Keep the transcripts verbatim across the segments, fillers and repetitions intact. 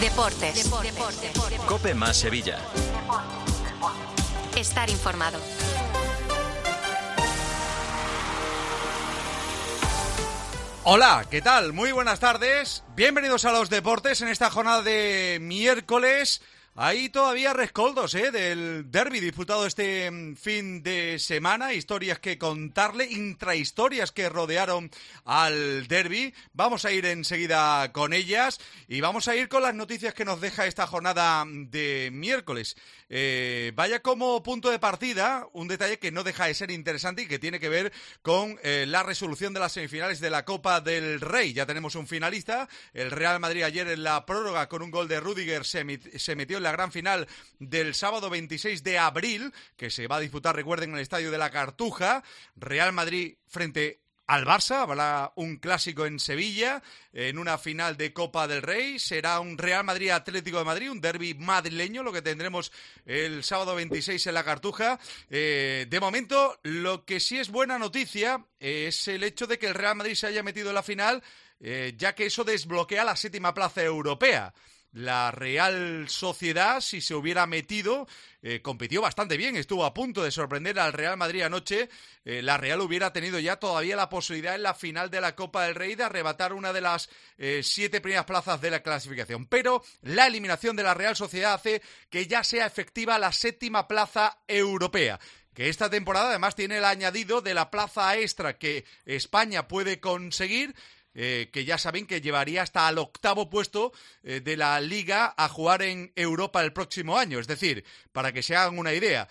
Deportes. Deportes. COPE más Sevilla. Estar informado. Hola, ¿qué tal? Muy buenas tardes. Bienvenidos a los deportes en esta jornada de miércoles. Hay todavía rescoldos ¿eh? del derbi disputado este fin de semana, historias que contarle, intrahistorias que rodearon al derbi. Vamos a ir enseguida con ellas y vamos a ir con las noticias que nos deja esta jornada de miércoles. Eh, vaya como punto de partida, un detalle que no deja de ser interesante y que tiene que ver con eh, la resolución de las semifinales de la Copa del Rey. Ya tenemos un finalista, el Real Madrid ayer en la prórroga con un gol de Rüdiger se, met- se metió en la gran final del sábado veintiséis de abril, que se va a disputar, recuerden, en el Estadio de la Cartuja. Real Madrid frente al Barça, habrá un clásico en Sevilla, en una final de Copa del Rey. Será un Real Madrid-Atlético de Madrid, un derbi madrileño, lo que tendremos el sábado veintiséis en la Cartuja. Eh, de momento, lo que sí es buena noticia es el hecho de que el Real Madrid se haya metido en la final, eh, ya que eso desbloquea la séptima plaza europea. La Real Sociedad, si se hubiera metido, eh, compitió bastante bien, estuvo a punto de sorprender al Real Madrid anoche. Eh, la Real hubiera tenido ya todavía la posibilidad en la final de la Copa del Rey de arrebatar una de las eh, siete primeras plazas de la clasificación. Pero la eliminación de la Real Sociedad hace que ya sea efectiva la séptima plaza europea, que esta temporada además tiene el añadido de la plaza extra que España puede conseguir. Eh, que ya saben que llevaría hasta al octavo puesto eh, de la Liga a jugar en Europa el próximo año. Es decir, para que se hagan una idea,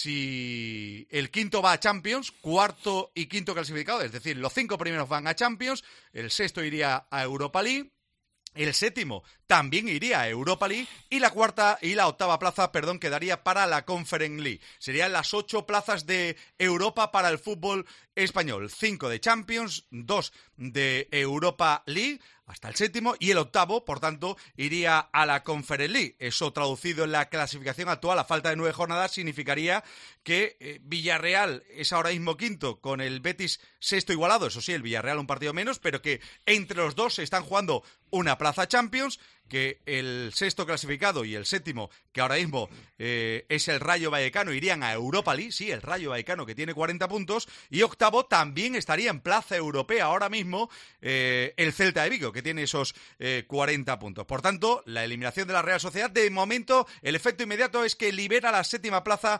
si el quinto va a Champions, cuarto y quinto clasificado, es decir, los cinco primeros van a Champions, el sexto iría a Europa League, el séptimo también iría a Europa League y la cuarta y la octava plaza, perdón, quedaría para la Conference League. Serían las ocho plazas de Europa para el fútbol español. Cinco de Champions, dos de Europa League, hasta el séptimo, y el octavo, por tanto, iría a la Conference League. Eso traducido en la clasificación actual, a falta de nueve jornadas, significaría que eh, Villarreal es ahora mismo quinto, con el Betis sexto igualado. Eso sí, el Villarreal un partido menos, pero que entre los dos se están jugando una plaza Champions, que el sexto clasificado y el séptimo, que ahora mismo eh, es el Rayo Vallecano, irían a Europa League, sí, el Rayo Vallecano, que tiene cuarenta puntos, y octavo también estaría en plaza europea ahora mismo eh, el Celta de Vigo, que tiene esos eh, cuarenta puntos. Por tanto, la eliminación de la Real Sociedad, de momento, el efecto inmediato es que libera la séptima plaza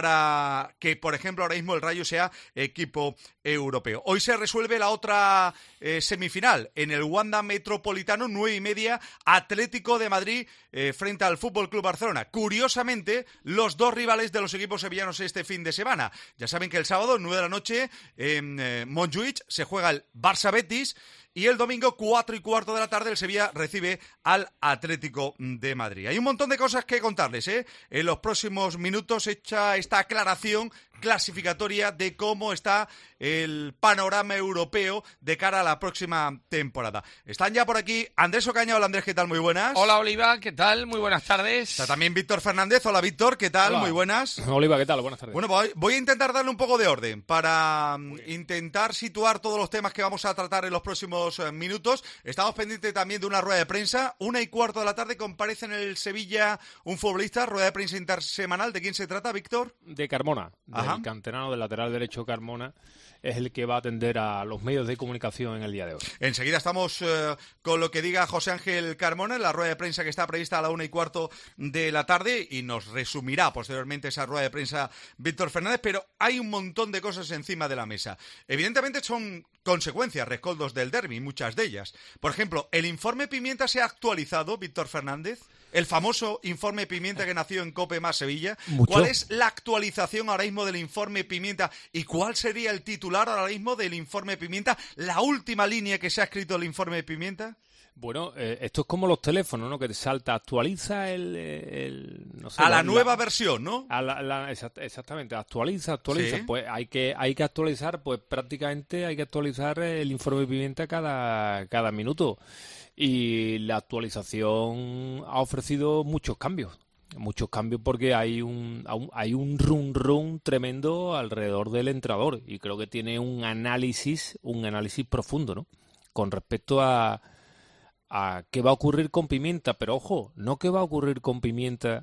para que, por ejemplo, ahora mismo el Rayo sea equipo europeo. Hoy se resuelve la otra eh, semifinal en el Wanda Metropolitano, nueve y media, Atlético de Madrid eh, frente al Fútbol Club Barcelona. Curiosamente, los dos rivales de los equipos sevillanos este fin de semana. Ya saben que el sábado, nueve de la noche, en eh, Montjuïc se juega el Barça Betis. Y el domingo, cuatro y cuarto de la tarde, el Sevilla recibe al Atlético de Madrid. Hay un montón de cosas que contarles, ¿eh? En los próximos minutos, hecha esta aclaración clasificatoria de cómo está el panorama europeo de cara a la próxima temporada. Están ya por aquí Andrés Ocaña. Hola Andrés, ¿qué tal? Muy buenas. Hola Oliva, ¿qué tal? Muy buenas tardes. Está también Víctor Fernández. Hola Víctor, ¿qué tal? Hola. Muy buenas. Oliva, ¿qué tal? Buenas tardes. Bueno, voy, voy a intentar darle un poco de orden para um, intentar situar todos los temas que vamos a tratar en los próximos uh, minutos. Estamos pendientes también de una rueda de prensa. Una y cuarto de la tarde comparece en el Sevilla un futbolista, rueda de prensa intersemanal. ¿De quién se trata, Víctor? De Carmona, Ajá. del canterano, del lateral derecho Carmona, es el que va a atender a los medios de comunicación en el día de hoy. Enseguida estamos uh, con lo que diga José Ángel Carmona en la rueda de prensa que está prevista a la una y cuarto de la tarde, y nos resumirá posteriormente esa rueda de prensa Víctor Fernández, pero hay un montón de cosas encima de la mesa. Evidentemente son consecuencias, rescoldos del derbi, muchas de ellas. Por ejemplo, ¿el informe Pimienta se ha actualizado, Víctor Fernández? El famoso informe Pimienta que nació en COPE más Sevilla. Mucho. ¿Cuál es la actualización ahora mismo del informe Pimienta y cuál sería el titular ahora mismo del informe Pimienta? La última línea que se ha escrito del informe Pimienta. Bueno, eh, esto es como los teléfonos, ¿no? Que te salta, actualiza el... el no sé, a la, la nueva la, versión, ¿no? A la, la, exactamente, actualiza, actualiza. Sí. Pues hay que hay que actualizar, pues prácticamente hay que actualizar el informe Pimienta cada, cada minuto. Y la actualización ha ofrecido muchos cambios. Muchos cambios porque hay un hay un run run tremendo alrededor del entrenador. Y creo que tiene un análisis, un análisis profundo, ¿no? Con respecto a... a qué va a ocurrir con Pimienta, pero ojo, no qué va a ocurrir con Pimienta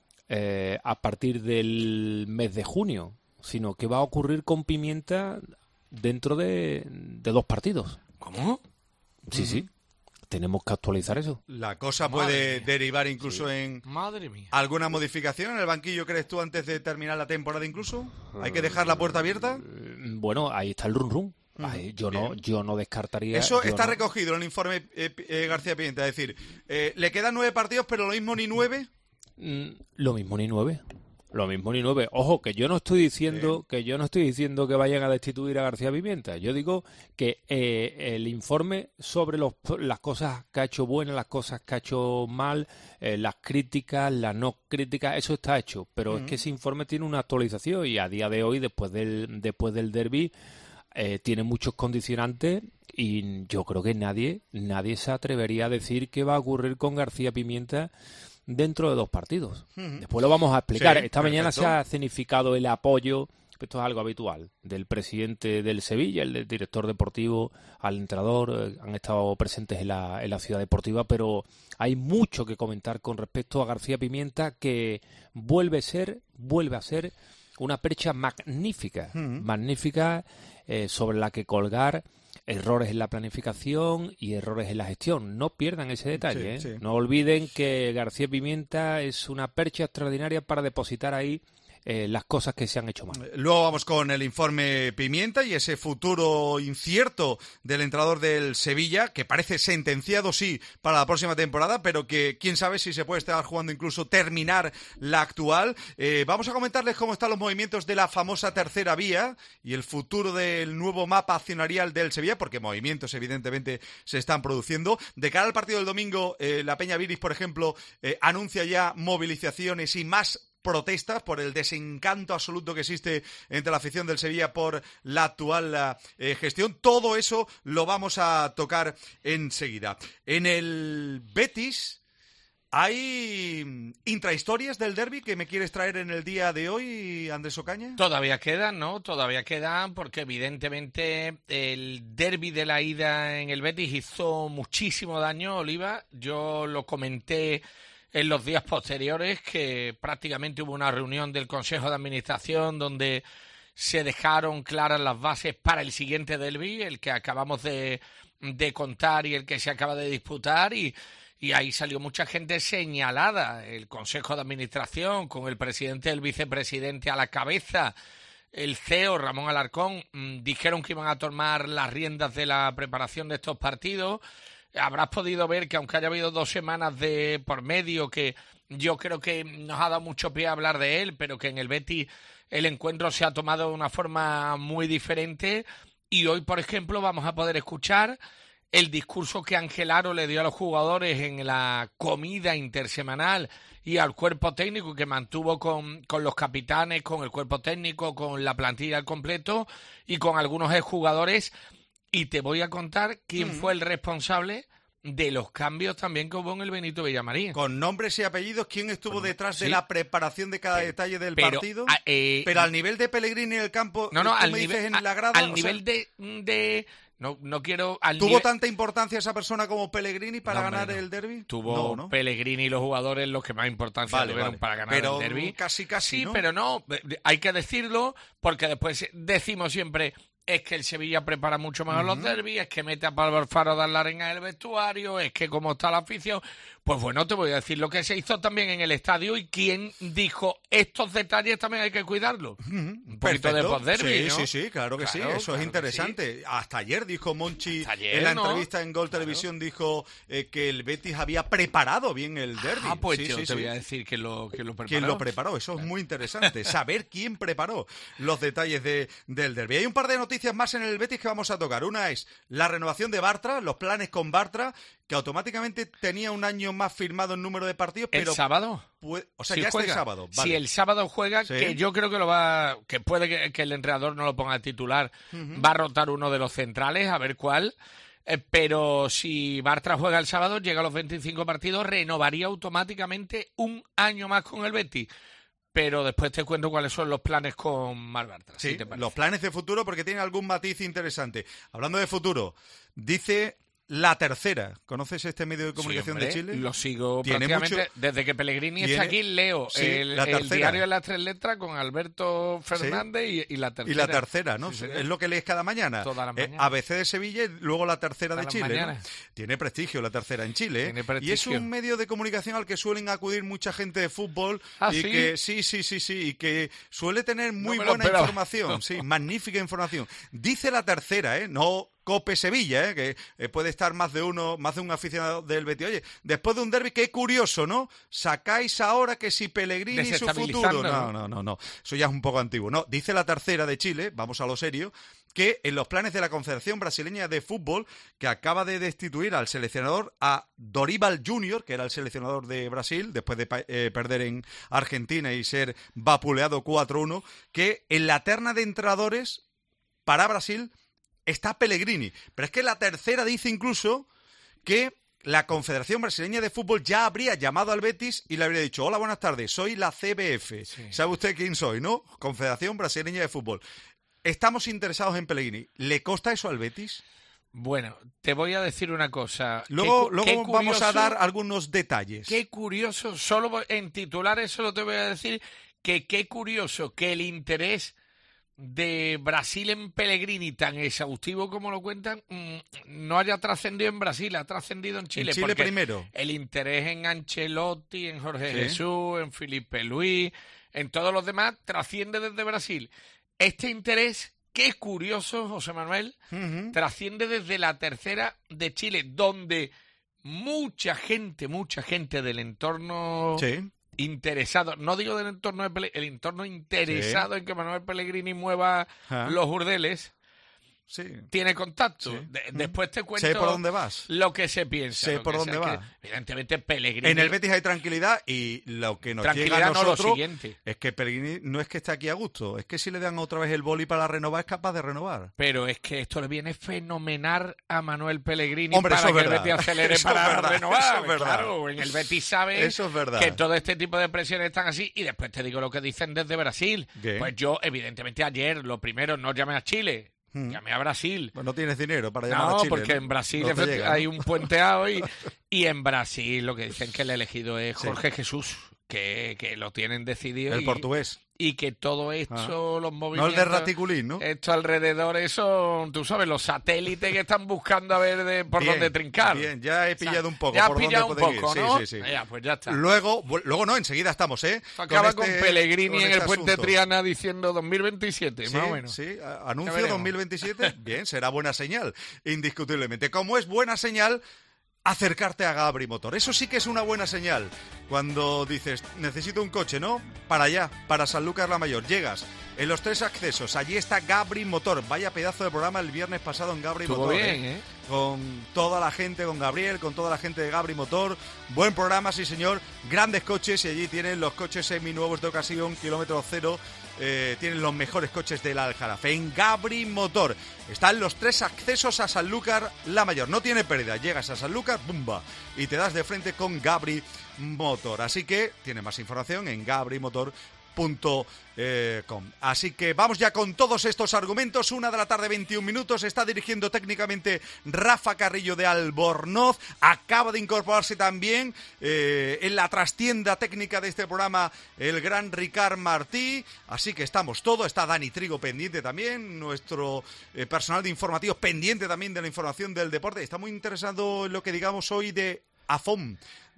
eh, a partir del mes de junio, sino qué va a ocurrir con Pimienta dentro de, de dos partidos. ¿Cómo? Sí, uh-huh. sí. Tenemos que actualizar eso. La cosa Madre puede mía. derivar incluso Sí. en Madre mía. alguna modificación en el banquillo, ¿crees tú, antes de terminar la temporada incluso? ¿Hay que dejar la puerta abierta? Bueno, ahí está el run run. Ay, yo no, Bien. yo no descartaría. Eso yo está no. recogido en el informe eh, eh, García Pimienta, es decir, eh, le quedan nueve partidos, pero lo mismo ni nueve. Mm, Lo mismo ni nueve. Lo mismo ni nueve. Ojo, que yo no estoy diciendo Sí. que yo no estoy diciendo que vayan a destituir a García Pimienta. Yo digo que eh, el informe sobre los, las cosas que ha hecho buenas, las cosas que ha hecho mal, eh, las críticas, las no críticas, eso está hecho. Pero Uh-huh. es que ese informe tiene una actualización y a día de hoy, después del después del derbi, eh, tiene muchos condicionantes y yo creo que nadie nadie se atrevería a decir qué va a ocurrir con García Pimienta dentro de dos partidos. Uh-huh. Después lo vamos a explicar. Sí, Esta mañana perfecto. se ha escenificado el apoyo, esto es algo habitual, del presidente del Sevilla, el del director deportivo, al entrenador, eh, han estado presentes en la, en la ciudad deportiva, pero hay mucho que comentar con respecto a García Pimienta, que vuelve a ser, vuelve a ser una percha magnífica, Uh-huh. magnífica eh, sobre la que colgar errores en la planificación y errores en la gestión. No pierdan ese detalle. Sí, ¿eh? sí. No olviden que García Pimienta es una percha extraordinaria para depositar ahí eh, las cosas que se han hecho mal. Luego vamos con el informe Pimienta y ese futuro incierto del entrenador del Sevilla, que parece sentenciado, sí, para la próxima temporada, pero que quién sabe si se puede estar jugando incluso terminar la actual. Eh, vamos a comentarles cómo están los movimientos de la famosa tercera vía y el futuro del nuevo mapa accionarial del Sevilla, porque movimientos evidentemente se están produciendo. De cara al partido del domingo, eh, la Peña Viris, por ejemplo, eh, anuncia ya movilizaciones y más protestas por el desencanto absoluto que existe entre la afición del Sevilla por la actual eh, gestión. Todo eso lo vamos a tocar enseguida. En el Betis hay intrahistorias del derbi que me quieres traer en el día de hoy, Andrés Ocaña. Todavía quedan, ¿no? Todavía quedan porque evidentemente el derbi de la ida en el Betis hizo muchísimo daño, Oliva. Yo lo comenté en los días posteriores, que prácticamente hubo una reunión del Consejo de Administración donde se dejaron claras las bases para el siguiente derbi, el que acabamos de, de contar y el que se acaba de disputar, y, y ahí salió mucha gente señalada. El Consejo de Administración, con el presidente y el vicepresidente a la cabeza, el C E O, Ramón Alarcón, mmm, dijeron que iban a tomar las riendas de la preparación de estos partidos. Habrás podido ver que aunque haya habido dos semanas de por medio, que yo creo que nos ha dado mucho pie a hablar de él, pero que en el Betis el encuentro se ha tomado de una forma muy diferente, y hoy, por ejemplo, vamos a poder escuchar el discurso que Ángel Aro le dio a los jugadores en la comida intersemanal y al cuerpo técnico que mantuvo con, con los capitanes, con el cuerpo técnico, con la plantilla al completo y con algunos exjugadores. Y te voy a contar quién mm. fue el responsable de los cambios también que hubo en el Benito Villamarín. Con nombres y apellidos, ¿quién estuvo Con, detrás sí. de la preparación de cada pero, detalle del pero, partido? A, eh, pero al nivel de Pellegrini en el campo, no, no, ¿tú al me nivel, dices en a, la grada? Al nivel sea, de, de... No, no quiero... Al ¿Tuvo nivel, tanta importancia esa persona como Pellegrini para no, ganar no. el derbi? Tuvo no, ¿no? Pellegrini y los jugadores los que más importancia vale, tuvieron vale. para ganar pero el derbi. casi, casi, Sí, ¿no? pero no, hay que decirlo, porque después decimos siempre... Es que el Sevilla prepara mucho mejor uh-huh. los derbis, es que mete a Pablo Alfaro a dar la arenga en el vestuario, es que como está la afición. Pues bueno, te voy a decir lo que se hizo también en el estadio y quién dijo estos detalles también hay que cuidarlos. Uh-huh. Un poquito de post-derbi, sí, ¿no? sí, sí, claro que claro, sí, eso claro es interesante. Sí. Hasta ayer dijo Monchi, ayer, en la ¿no? entrevista en Gol Televisión, claro. dijo eh, que el Betis había preparado bien el derbi. Ah, pues sí, yo sí, te sí. voy a decir quién lo, quién lo preparó. ¿Quién lo preparó? Eso es muy interesante, saber quién preparó los detalles de, del derbi. Hay un par de noticias más en el Betis que vamos a tocar. Una es la renovación de Bartra, los planes con Bartra, que automáticamente tenía un año más firmado en número de partidos, pero... ¿El sábado? Puede, o sea, si ya juega. este sábado. Vale. Si el sábado juega, sí. que yo creo que lo va... Que puede que, que el entrenador no lo ponga a titular, uh-huh. va a rotar uno de los centrales, a ver cuál... Eh, pero si Bartra juega el sábado, llega a los veinticinco partidos, renovaría automáticamente un año más con el Betis. Pero después te cuento cuáles son los planes con Marc Bartra. Sí, si te parece. Los planes de futuro, porque tiene algún matiz interesante. Hablando de futuro, dice La Tercera. ¿Conoces este medio de comunicación sí, hombre, de Chile? Lo sigo Tiene prácticamente. mucho... Desde que Pellegrini Tiene... está aquí, leo sí, el, la el diario de las tres letras con Alberto Fernández sí. y, y La Tercera. Y La Tercera, ¿no? Sí, es lo que lees cada mañana. Todas las mañanas. Eh, A B C de Sevilla y luego La Tercera Todas de Chile. ¿no? Tiene prestigio La Tercera en Chile. Tiene prestigio. Y es un medio de comunicación al que suelen acudir mucha gente de fútbol. ¿Ah, y sí? que sí, sí, sí, sí. Y que suele tener muy no buena información. Sí, magnífica información. Dice La Tercera, ¿eh? No... Cope Sevilla, ¿eh? que eh, puede estar más de uno, más de un aficionado del Betis. Oye, después de un derbi, qué curioso, ¿no? Sacáis ahora que si Pellegrini y su futuro. No, no, no, no. Eso ya es un poco antiguo. No, dice La Tercera de Chile, vamos a lo serio, que en los planes de la Confederación Brasileña de Fútbol, que acaba de destituir al seleccionador, a Dorival Júnior, que era el seleccionador de Brasil, después de eh, perder en Argentina y ser vapuleado cuatro uno, que en la terna de entrenadores para Brasil está Pellegrini. Pero es que La Tercera dice incluso que la Confederación Brasileña de Fútbol ya habría llamado al Betis y le habría dicho: hola, buenas tardes, soy la C B F. Sí. ¿Sabe usted quién soy, no? Confederación Brasileña de Fútbol. Estamos interesados en Pellegrini. ¿Le consta eso al Betis? Bueno, te voy a decir una cosa. Luego, qué, luego qué vamos curioso, a dar algunos detalles. Qué curioso, solo en titulares solo te voy a decir que qué curioso que el interés de Brasil en Pellegrini, tan exhaustivo como lo cuentan, no haya trascendido en Brasil, ha trascendido en Chile. En Chile primero. El interés en Ancelotti, en Jorge sí. Jesús, en Felipe Luis, en todos los demás, trasciende desde Brasil. Este interés, qué curioso, José Manuel, uh-huh. trasciende desde La Tercera de Chile, donde mucha gente, mucha gente del entorno... Sí. interesado, no digo del entorno de Pele, el entorno interesado sí. en que Manuel Pellegrini mueva ah. los burdeles, sí. tiene contacto. Sí. De, después te cuento sé por dónde vas. lo que se piensa. Sé por dónde vas. Evidentemente Pellegrini... En el Betis hay tranquilidad y lo que nos tranquilidad llega a nosotros no lo siguiente. Es que Pellegrini no es que esté aquí a gusto, es que si le dan otra vez el boli para renovar es capaz de renovar. Pero es que esto le viene fenomenal a Manuel Pellegrini. Hombre, para eso que es el Betis acelere eso para es verdad, renovar. Eso es verdad. Claro, en el Betis sabe eso es verdad. que todo este tipo de presiones están así. Y después te digo lo que dicen desde Brasil. ¿Qué? Pues yo, evidentemente, ayer, lo primero, no llamé a Chile. Hmm. Llamé a Brasil. Pues no tienes dinero para llamar no, a Chile. Porque ¿no? en Brasil no llega, hay ¿no? un puenteado y, y en Brasil lo que dicen que el elegido es Jorge sí. Jesús, que, que lo tienen decidido. El y, portugués. Y que todo esto, ah. los movimientos... No el de Raticulín, ¿no? Esto alrededor, eso, tú sabes, los satélites que están buscando a ver de, por bien, dónde trincar. Bien, ya he pillado o sea, un poco ya por has pillado dónde un pueden poco, ir. ¿no? Sí, sí, sí. Ya, pues ya está. Luego, luego no, enseguida estamos, ¿eh? Acaba con, este, con Pellegrini con en este el Puente asunto. Triana diciendo dos mil veintisiete, sí, más o menos. Sí, anuncio dos mil veintisiete, bien, será buena señal, indiscutiblemente. Como es buena señal acercarte a Gabri Motor. Eso sí que es una buena señal. Cuando dices, necesito un coche, ¿no? Para allá, para Sanlúcar la Mayor. Llegas en los tres accesos. Allí está Gabri Motor. Vaya pedazo de programa el viernes pasado en Gabri Estuvo Motor. bien, ¿eh? ¿eh? Con toda la gente, con Gabriel, con toda la gente de Gabri Motor. Buen programa, sí señor. Grandes coches y allí tienen los coches seminuevos de ocasión, kilómetro cero. Eh, tienen los mejores coches del Aljarafe. En Gabri Motor están los tres accesos a Sanlúcar la Mayor. No tiene pérdida. Llegas a Sanlúcar, ¡bumba! Y te das de frente con Gabri Motor. Así que tiene más información en gabri motor punto com. Así que vamos ya con todos estos argumentos. Una de la tarde, veintiún minutos. Está dirigiendo técnicamente Rafa Carrillo de Albornoz. Acaba de incorporarse también eh, en la trastienda técnica de este programa el gran Ricard Martí. Así que estamos todos. Está Dani Trigo pendiente también. Nuestro eh, personal de informativos pendiente también de la información del deporte. Está muy interesado en lo que digamos hoy de Afón,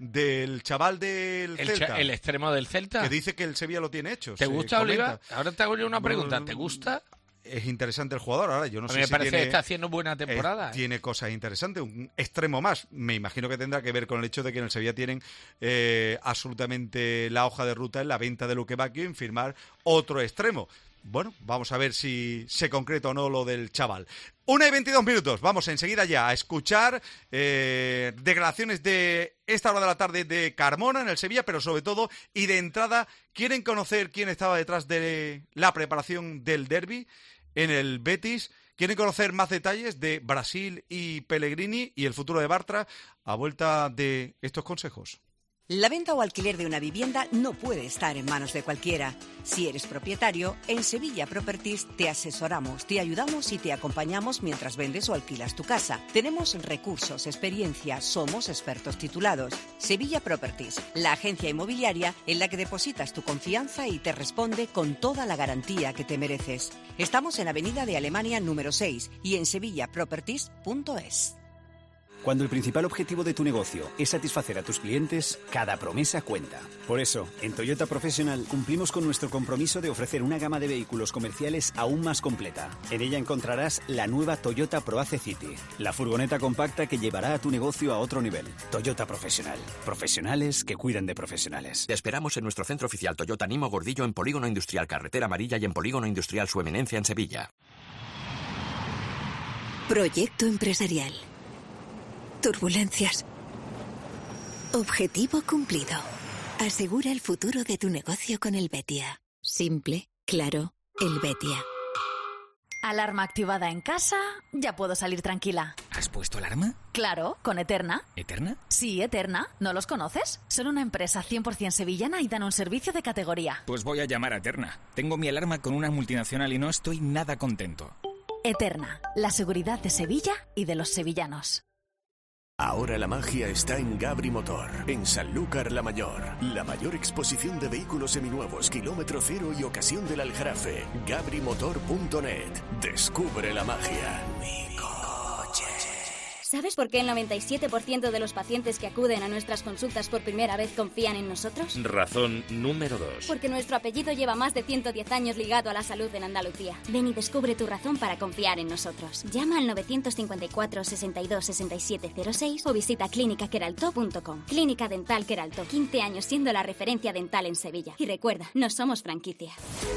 del chaval del el Celta. Cha- el extremo del Celta. Que dice que el Sevilla lo tiene hecho. ¿Te gusta, comenta. Oliva? Ahora te hago yo una pregunta. ¿Te gusta? Es interesante el jugador. Ahora yo no A sé mí me si parece tiene, que está haciendo buena temporada. Eh, ¿eh? tiene cosas interesantes. Un extremo más. Me imagino que tendrá que ver con el hecho de que en el Sevilla tienen eh, absolutamente la hoja de ruta en la venta de Luque Bacchio en firmar otro extremo. Bueno, vamos a ver si se concreta o no lo del chaval. Una y veintidós minutos. Vamos enseguida ya a escuchar eh, declaraciones de esta hora de la tarde de Carmona en el Sevilla, pero sobre todo, y de entrada, ¿quieren conocer quién estaba detrás de la preparación del derbi en el Betis? ¿Quieren conocer más detalles de Brasil y Pellegrini y el futuro de Bartra a vuelta de estos consejos? La venta o alquiler de una vivienda no puede estar en manos de cualquiera. Si eres propietario, en Sevilla Properties te asesoramos, te ayudamos y te acompañamos mientras vendes o alquilas tu casa. Tenemos recursos, experiencia, somos expertos titulados. Sevilla Properties, la agencia inmobiliaria en la que depositas tu confianza y te responde con toda la garantía que te mereces. Estamos en Avenida de Alemania número seis y en sevilla properties punto es. Cuando el principal objetivo de tu negocio es satisfacer a tus clientes, cada promesa cuenta. Por eso, en Toyota Professional cumplimos con nuestro compromiso de ofrecer una gama de vehículos comerciales aún más completa. En ella encontrarás la nueva Toyota ProAce City, la furgoneta compacta que llevará a tu negocio a otro nivel. Toyota Professional. Profesionales que cuidan de profesionales. Te esperamos en nuestro centro oficial Toyota Nimo Gordillo en Polígono Industrial Carretera Amarilla y en Polígono Industrial Su Eminencia en Sevilla. Proyecto empresarial. Turbulencias. Objetivo cumplido. Asegura el futuro de tu negocio con Helvetia. Simple, claro, Helvetia. Alarma activada en casa, ya puedo salir tranquila. ¿Has puesto alarma? Claro, con Eterna. ¿Eterna? Sí, Eterna. ¿No los conoces? Son una empresa cien por ciento sevillana y dan un servicio de categoría. Pues voy a llamar a Eterna. Tengo mi alarma con una multinacional y no estoy nada contento. Eterna, la seguridad de Sevilla y de los sevillanos. Ahora la magia está en Gabri Motor, en Sanlúcar la Mayor. La mayor exposición de vehículos seminuevos, kilómetro cero y ocasión del Aljarafe. Gabri Motor punto net. Descubre la magia. Mi coche. ¿Sabes por qué el noventa y siete por ciento de los pacientes que acuden a nuestras consultas por primera vez confían en nosotros? Razón número dos. Porque nuestro apellido lleva más de ciento diez años ligado a la salud en Andalucía. Ven y descubre tu razón para confiar en nosotros. Llama al novecientos cincuenta y cuatro, sesenta y dos, sesenta y siete cero seis o visita clínica queralto punto com. Clínica Dental Queralto, quince años siendo la referencia dental en Sevilla. Y recuerda, no somos franquicia.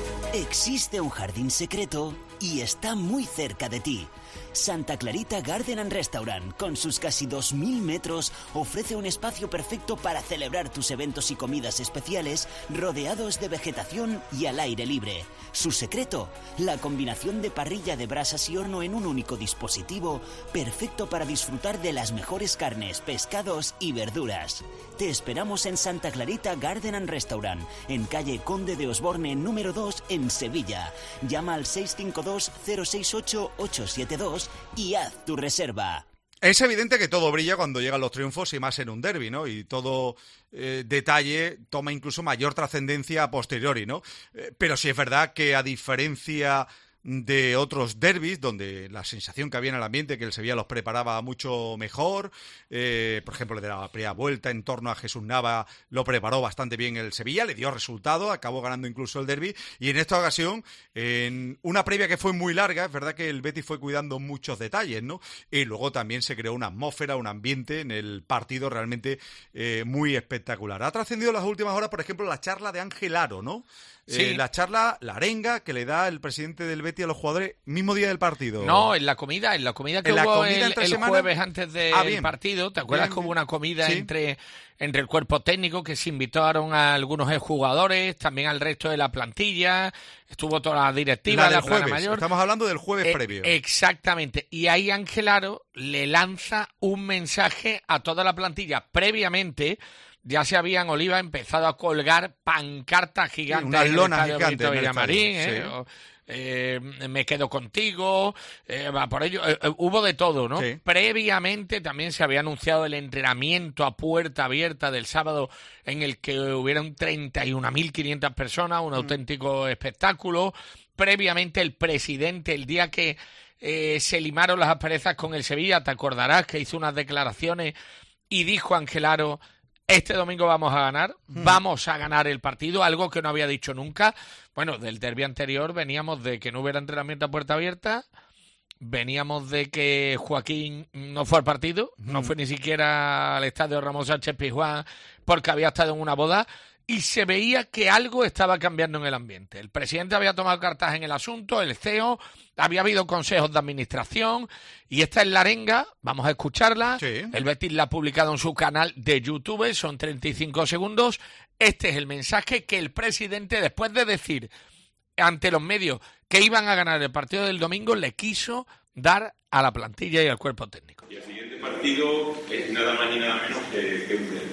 Existe un jardín secreto y está muy cerca de ti. Santa Clarita Garden and Restaurant, con sus casi dos mil metros, ofrece un espacio perfecto para celebrar tus eventos y comidas especiales, rodeados de vegetación y al aire libre. Su secreto, la combinación de parrilla de brasas y horno en un único dispositivo, perfecto para disfrutar de las mejores carnes, pescados y verduras. Te esperamos en Santa Clarita Garden and Restaurant, en calle Conde de Osborne número dos, en Sevilla. Llama al seis cinco dos, cero seis ocho, ocho siete dos y haz tu reserva. Es evidente que todo brilla cuando llegan los triunfos y más en un derbi, ¿no? Y todo eh, detalle toma incluso mayor trascendencia a posteriori, ¿no? Eh, pero sí es verdad que a diferencia de otros derbis, donde la sensación que había en el ambiente, que el Sevilla los preparaba mucho mejor, eh, por ejemplo, el de la primera vuelta en torno a Jesús Nava lo preparó bastante bien el Sevilla, le dio resultado, acabó ganando incluso el derbi, y en esta ocasión, en una previa que fue muy larga, es verdad que el Betis fue cuidando muchos detalles, ¿no? Y luego también se creó una atmósfera, un ambiente en el partido realmente eh, muy espectacular. Ha trascendido en las últimas horas, por ejemplo, la charla de Ángel Aro, ¿no? Sí. Eh, la charla, la arenga que le da el presidente del Betis a los jugadores mismo día del partido. No, en la comida, en la comida que ¿En hubo la comida el, el jueves antes del ah, partido. ¿Te acuerdas bien, que hubo una comida ¿sí? entre, entre el cuerpo técnico, que se invitaron a algunos exjugadores, también al resto de la plantilla, estuvo toda la directiva, la, la jueves. Mayor. Estamos hablando del jueves eh, previo. Exactamente. Y ahí Ángel Aro le lanza un mensaje a toda la plantilla. Previamente ya se habían, Oliva, empezado a colgar pancartas gigantes. Sí, unas lonas gigantes. Villamarín, ¿eh? Sí. O, eh, me quedo contigo, eh, por ello, eh, hubo de todo, ¿no? Sí. Previamente también se había anunciado el entrenamiento a puerta abierta del sábado, en el que hubieron treinta y una mil quinientas personas, un mm. auténtico espectáculo. Previamente el presidente, el día que eh, se limaron las asperezas con el Sevilla, te acordarás que hizo unas declaraciones y dijo Ángel Aro: este domingo vamos a ganar, hmm. vamos a ganar el partido, algo que no había dicho nunca. Bueno, del derbi anterior veníamos de que no hubiera entrenamiento a puerta abierta, veníamos de que Joaquín no fue al partido, hmm. no fue ni siquiera al estadio Ramón Sánchez Pizjuán porque había estado en una boda, y se veía que algo estaba cambiando en el ambiente. El presidente había tomado cartas en el asunto, el C E O, había habido consejos de administración, y esta es la arenga, vamos a escucharla. Sí. El Betis la ha publicado en su canal de YouTube, son treinta y cinco segundos. Este es el mensaje que el presidente, después de decir ante los medios que iban a ganar el partido del domingo, le quiso dar a la plantilla y al cuerpo técnico. Y el siguiente partido es nada más ni nada menos que, que un derbi.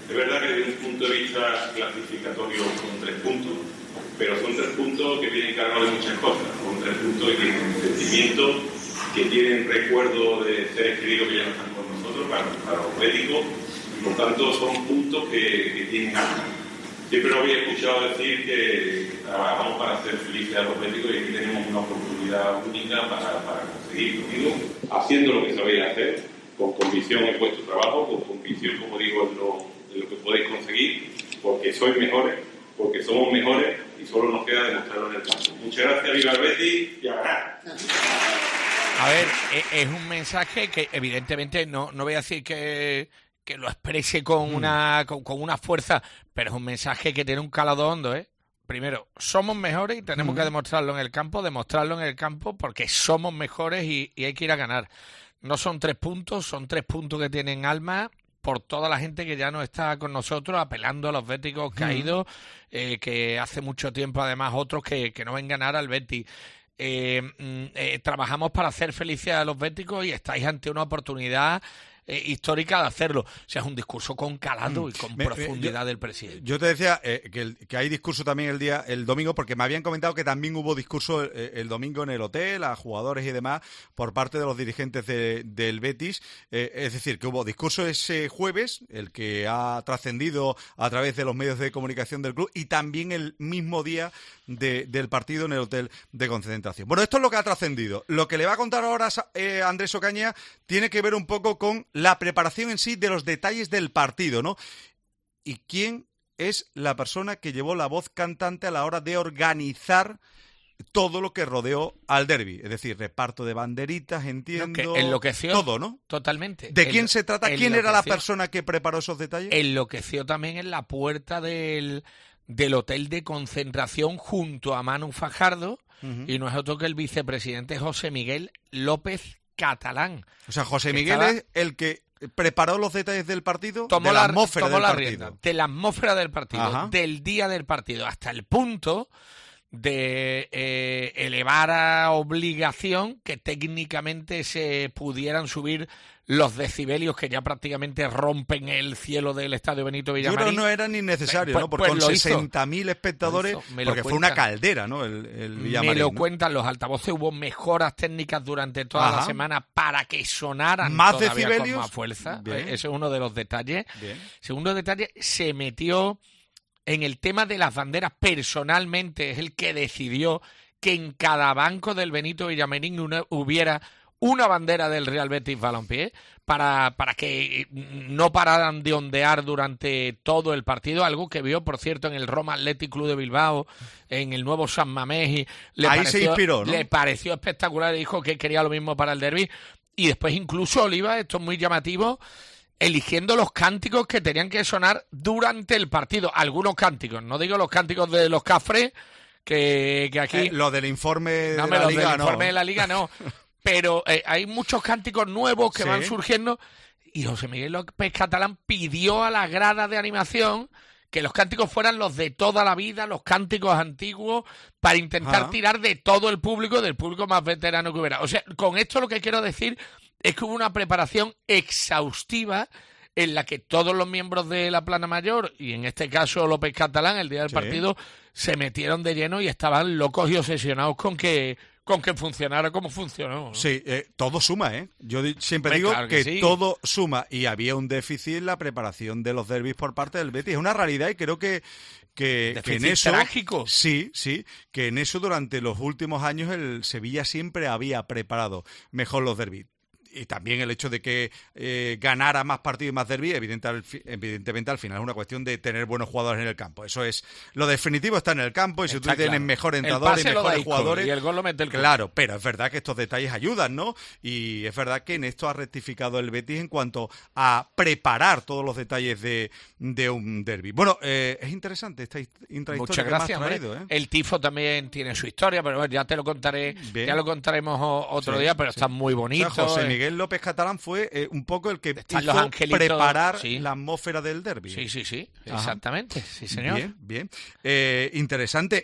Es verdad que desde un punto de vista clasificatorio son tres puntos, pero son tres puntos que tienen cargado de muchas cosas. Son tres puntos que tienen sentimientos, que tienen recuerdo de seres queridos que ya no están con nosotros, para, para los médicos, y por tanto son puntos que, que tienen alma. Siempre nos había escuchado decir que trabajamos para hacer felices a los médicos y aquí tenemos una oportunidad única para, para conseguirlo. Digo, haciendo lo que sabéis hacer, con convicción en vuestro trabajo, con convicción, como digo, en lo, en lo que podéis conseguir, porque sois mejores, porque somos mejores y solo nos queda demostrarlo en el campo. Muchas gracias, viva el Betis y a ganar. A ver, es un mensaje que evidentemente no, no voy a decir que... que lo exprese con una con, con una fuerza, pero es un mensaje que tiene un calado hondo, ¿eh? Primero, somos mejores y tenemos mm. que demostrarlo en el campo, demostrarlo en el campo porque somos mejores y, y hay que ir a ganar. No son tres puntos, son tres puntos que tienen alma por toda la gente que ya no está con nosotros, apelando a los béticos caídos, mm. eh, que hace mucho tiempo además otros que, que no ven ganar al Betis. Eh, eh, trabajamos para hacer felices a los béticos y estáis ante una oportunidad Eh, histórica de hacerlo. O sea, es un discurso con calado y con me, profundidad me, yo, del presidente. Yo te decía eh, que, el, que hay discurso también el día el domingo, porque me habían comentado que también hubo discurso el, el domingo en el hotel, a jugadores y demás, por parte de los dirigentes de, del Betis. Eh, es decir, que hubo discurso ese jueves, el que ha trascendido a través de los medios de comunicación del club, y también el mismo día de, del partido en el hotel de concentración. Bueno, esto es lo que ha trascendido. Lo que le va a contar ahora eh, Andrés Ocaña tiene que ver un poco con la preparación en sí de los detalles del partido, ¿no? ¿Y quién es la persona que llevó la voz cantante a la hora de organizar todo lo que rodeó al derbi? Es decir, reparto de banderitas, entiendo, no, que enloqueció todo, ¿no? Totalmente. ¿De quién el, se trata? ¿Quién era la persona que preparó esos detalles? Enloqueció también en la puerta del, del hotel de concentración junto a Manu Fajardo, uh-huh. y no es otro que el vicepresidente José Miguel López Catalán. O sea, José Miguel estaba... es el que preparó los detalles del partido, tomó de la, la atmósfera tomó del la partido. Rienda, de la atmósfera del partido, Ajá. del día del partido, hasta el punto de eh, elevar a obligación que técnicamente se pudieran subir los decibelios que ya prácticamente rompen el cielo del Estadio Benito Villamarín. Yo creo que no era ni necesario, pues, ¿no? Porque pues con sesenta mil espectadores, porque cuentan, fue una caldera, ¿no? El, el Villamarín. Me lo ¿no? cuentan los altavoces, hubo mejoras técnicas durante toda Ajá. la semana para que sonaran más todavía decibelios, con más fuerza. Bien. Ese es uno de los detalles. Bien. Segundo detalle, se metió en el tema de las banderas. Personalmente es el que decidió que en cada banco del Benito Villamarín una, hubiera una bandera del Real Betis Balompié para, para que no pararan de ondear durante todo el partido, algo que vio, por cierto, en el Roma Athletic Club de Bilbao, en el nuevo San Mamés, y le Ahí pareció, se inspiró, ¿no? Le pareció espectacular y dijo que quería lo mismo para el derbi. Y después incluso, Oliva, esto es muy llamativo, eligiendo los cánticos que tenían que sonar durante el partido. Algunos cánticos, no digo los cánticos de los Cafres, que, que aquí... Eh, lo del informe de no, la los Liga, del no. informe de la Liga, no. Pero eh, hay muchos cánticos nuevos que sí. van surgiendo y José Miguel López Catalán pidió a la grada de animación que los cánticos fueran los de toda la vida, los cánticos antiguos, para intentar ah. tirar de todo el público, del público más veterano que hubiera. O sea, con esto lo que quiero decir es que hubo una preparación exhaustiva en la que todos los miembros de la plana mayor, y en este caso López Catalán, el día del sí. partido, se metieron de lleno y estaban locos y obsesionados con que con que funcionara como funcionó, ¿no? Sí, eh, todo suma, ¿eh? Yo siempre digo claro que, que sí. todo suma, y había un déficit en la preparación de los derbis por parte del Betis. Es una realidad y creo que que, que en eso trágico. Sí, sí, que en eso durante los últimos años el Sevilla siempre había preparado mejor los derbis. Y también el hecho de que eh, ganara más partidos y más derbi, evidente, evidentemente al final es una cuestión de tener buenos jugadores en el campo. Eso es, lo definitivo está en el campo, y si está tú tienes claro. mejor entrenador y mejores jugadores... Y el gol lo mete el club. Claro, pero es verdad que estos detalles ayudan, ¿no? Y es verdad que en esto ha rectificado el Betis en cuanto a preparar todos los detalles de, de un derbi. Bueno, eh, es interesante esta intrahistoria. Muchas gracias, que me has traído, ¿eh? El tifo también tiene su historia, pero bueno, ya te lo contaré, Bien. ya lo contaremos otro sí, día, pero sí. está muy bonito. O sea, José eh. Miguel López Catalán fue eh, un poco el que Están hizo los angelitos, preparar sí. la atmósfera del derbi. Sí, sí, sí, Ajá. exactamente, sí señor. Bien, bien. Eh, interesante.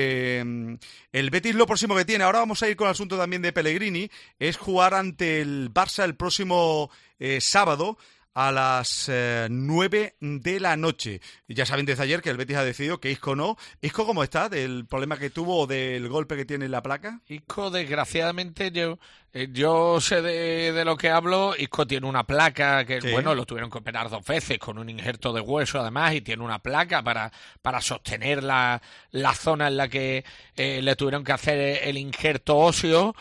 Eh, el Betis lo próximo que tiene, ahora vamos a ir con el asunto también de Pellegrini, es jugar ante el Barça el próximo eh, sábado a las eh, nueve de la noche. Ya saben desde ayer que el Betis ha decidido que Isco no. ¿Isco cómo está? ¿Del problema que tuvo o del golpe que tiene en la placa? Isco, desgraciadamente, yo eh, yo sé de, de lo que hablo. Isco tiene una placa que, sí. bueno, lo tuvieron que operar dos veces con un injerto de hueso además, y tiene una placa para, para sostener la, la zona en la que eh, le tuvieron que hacer el injerto óseo,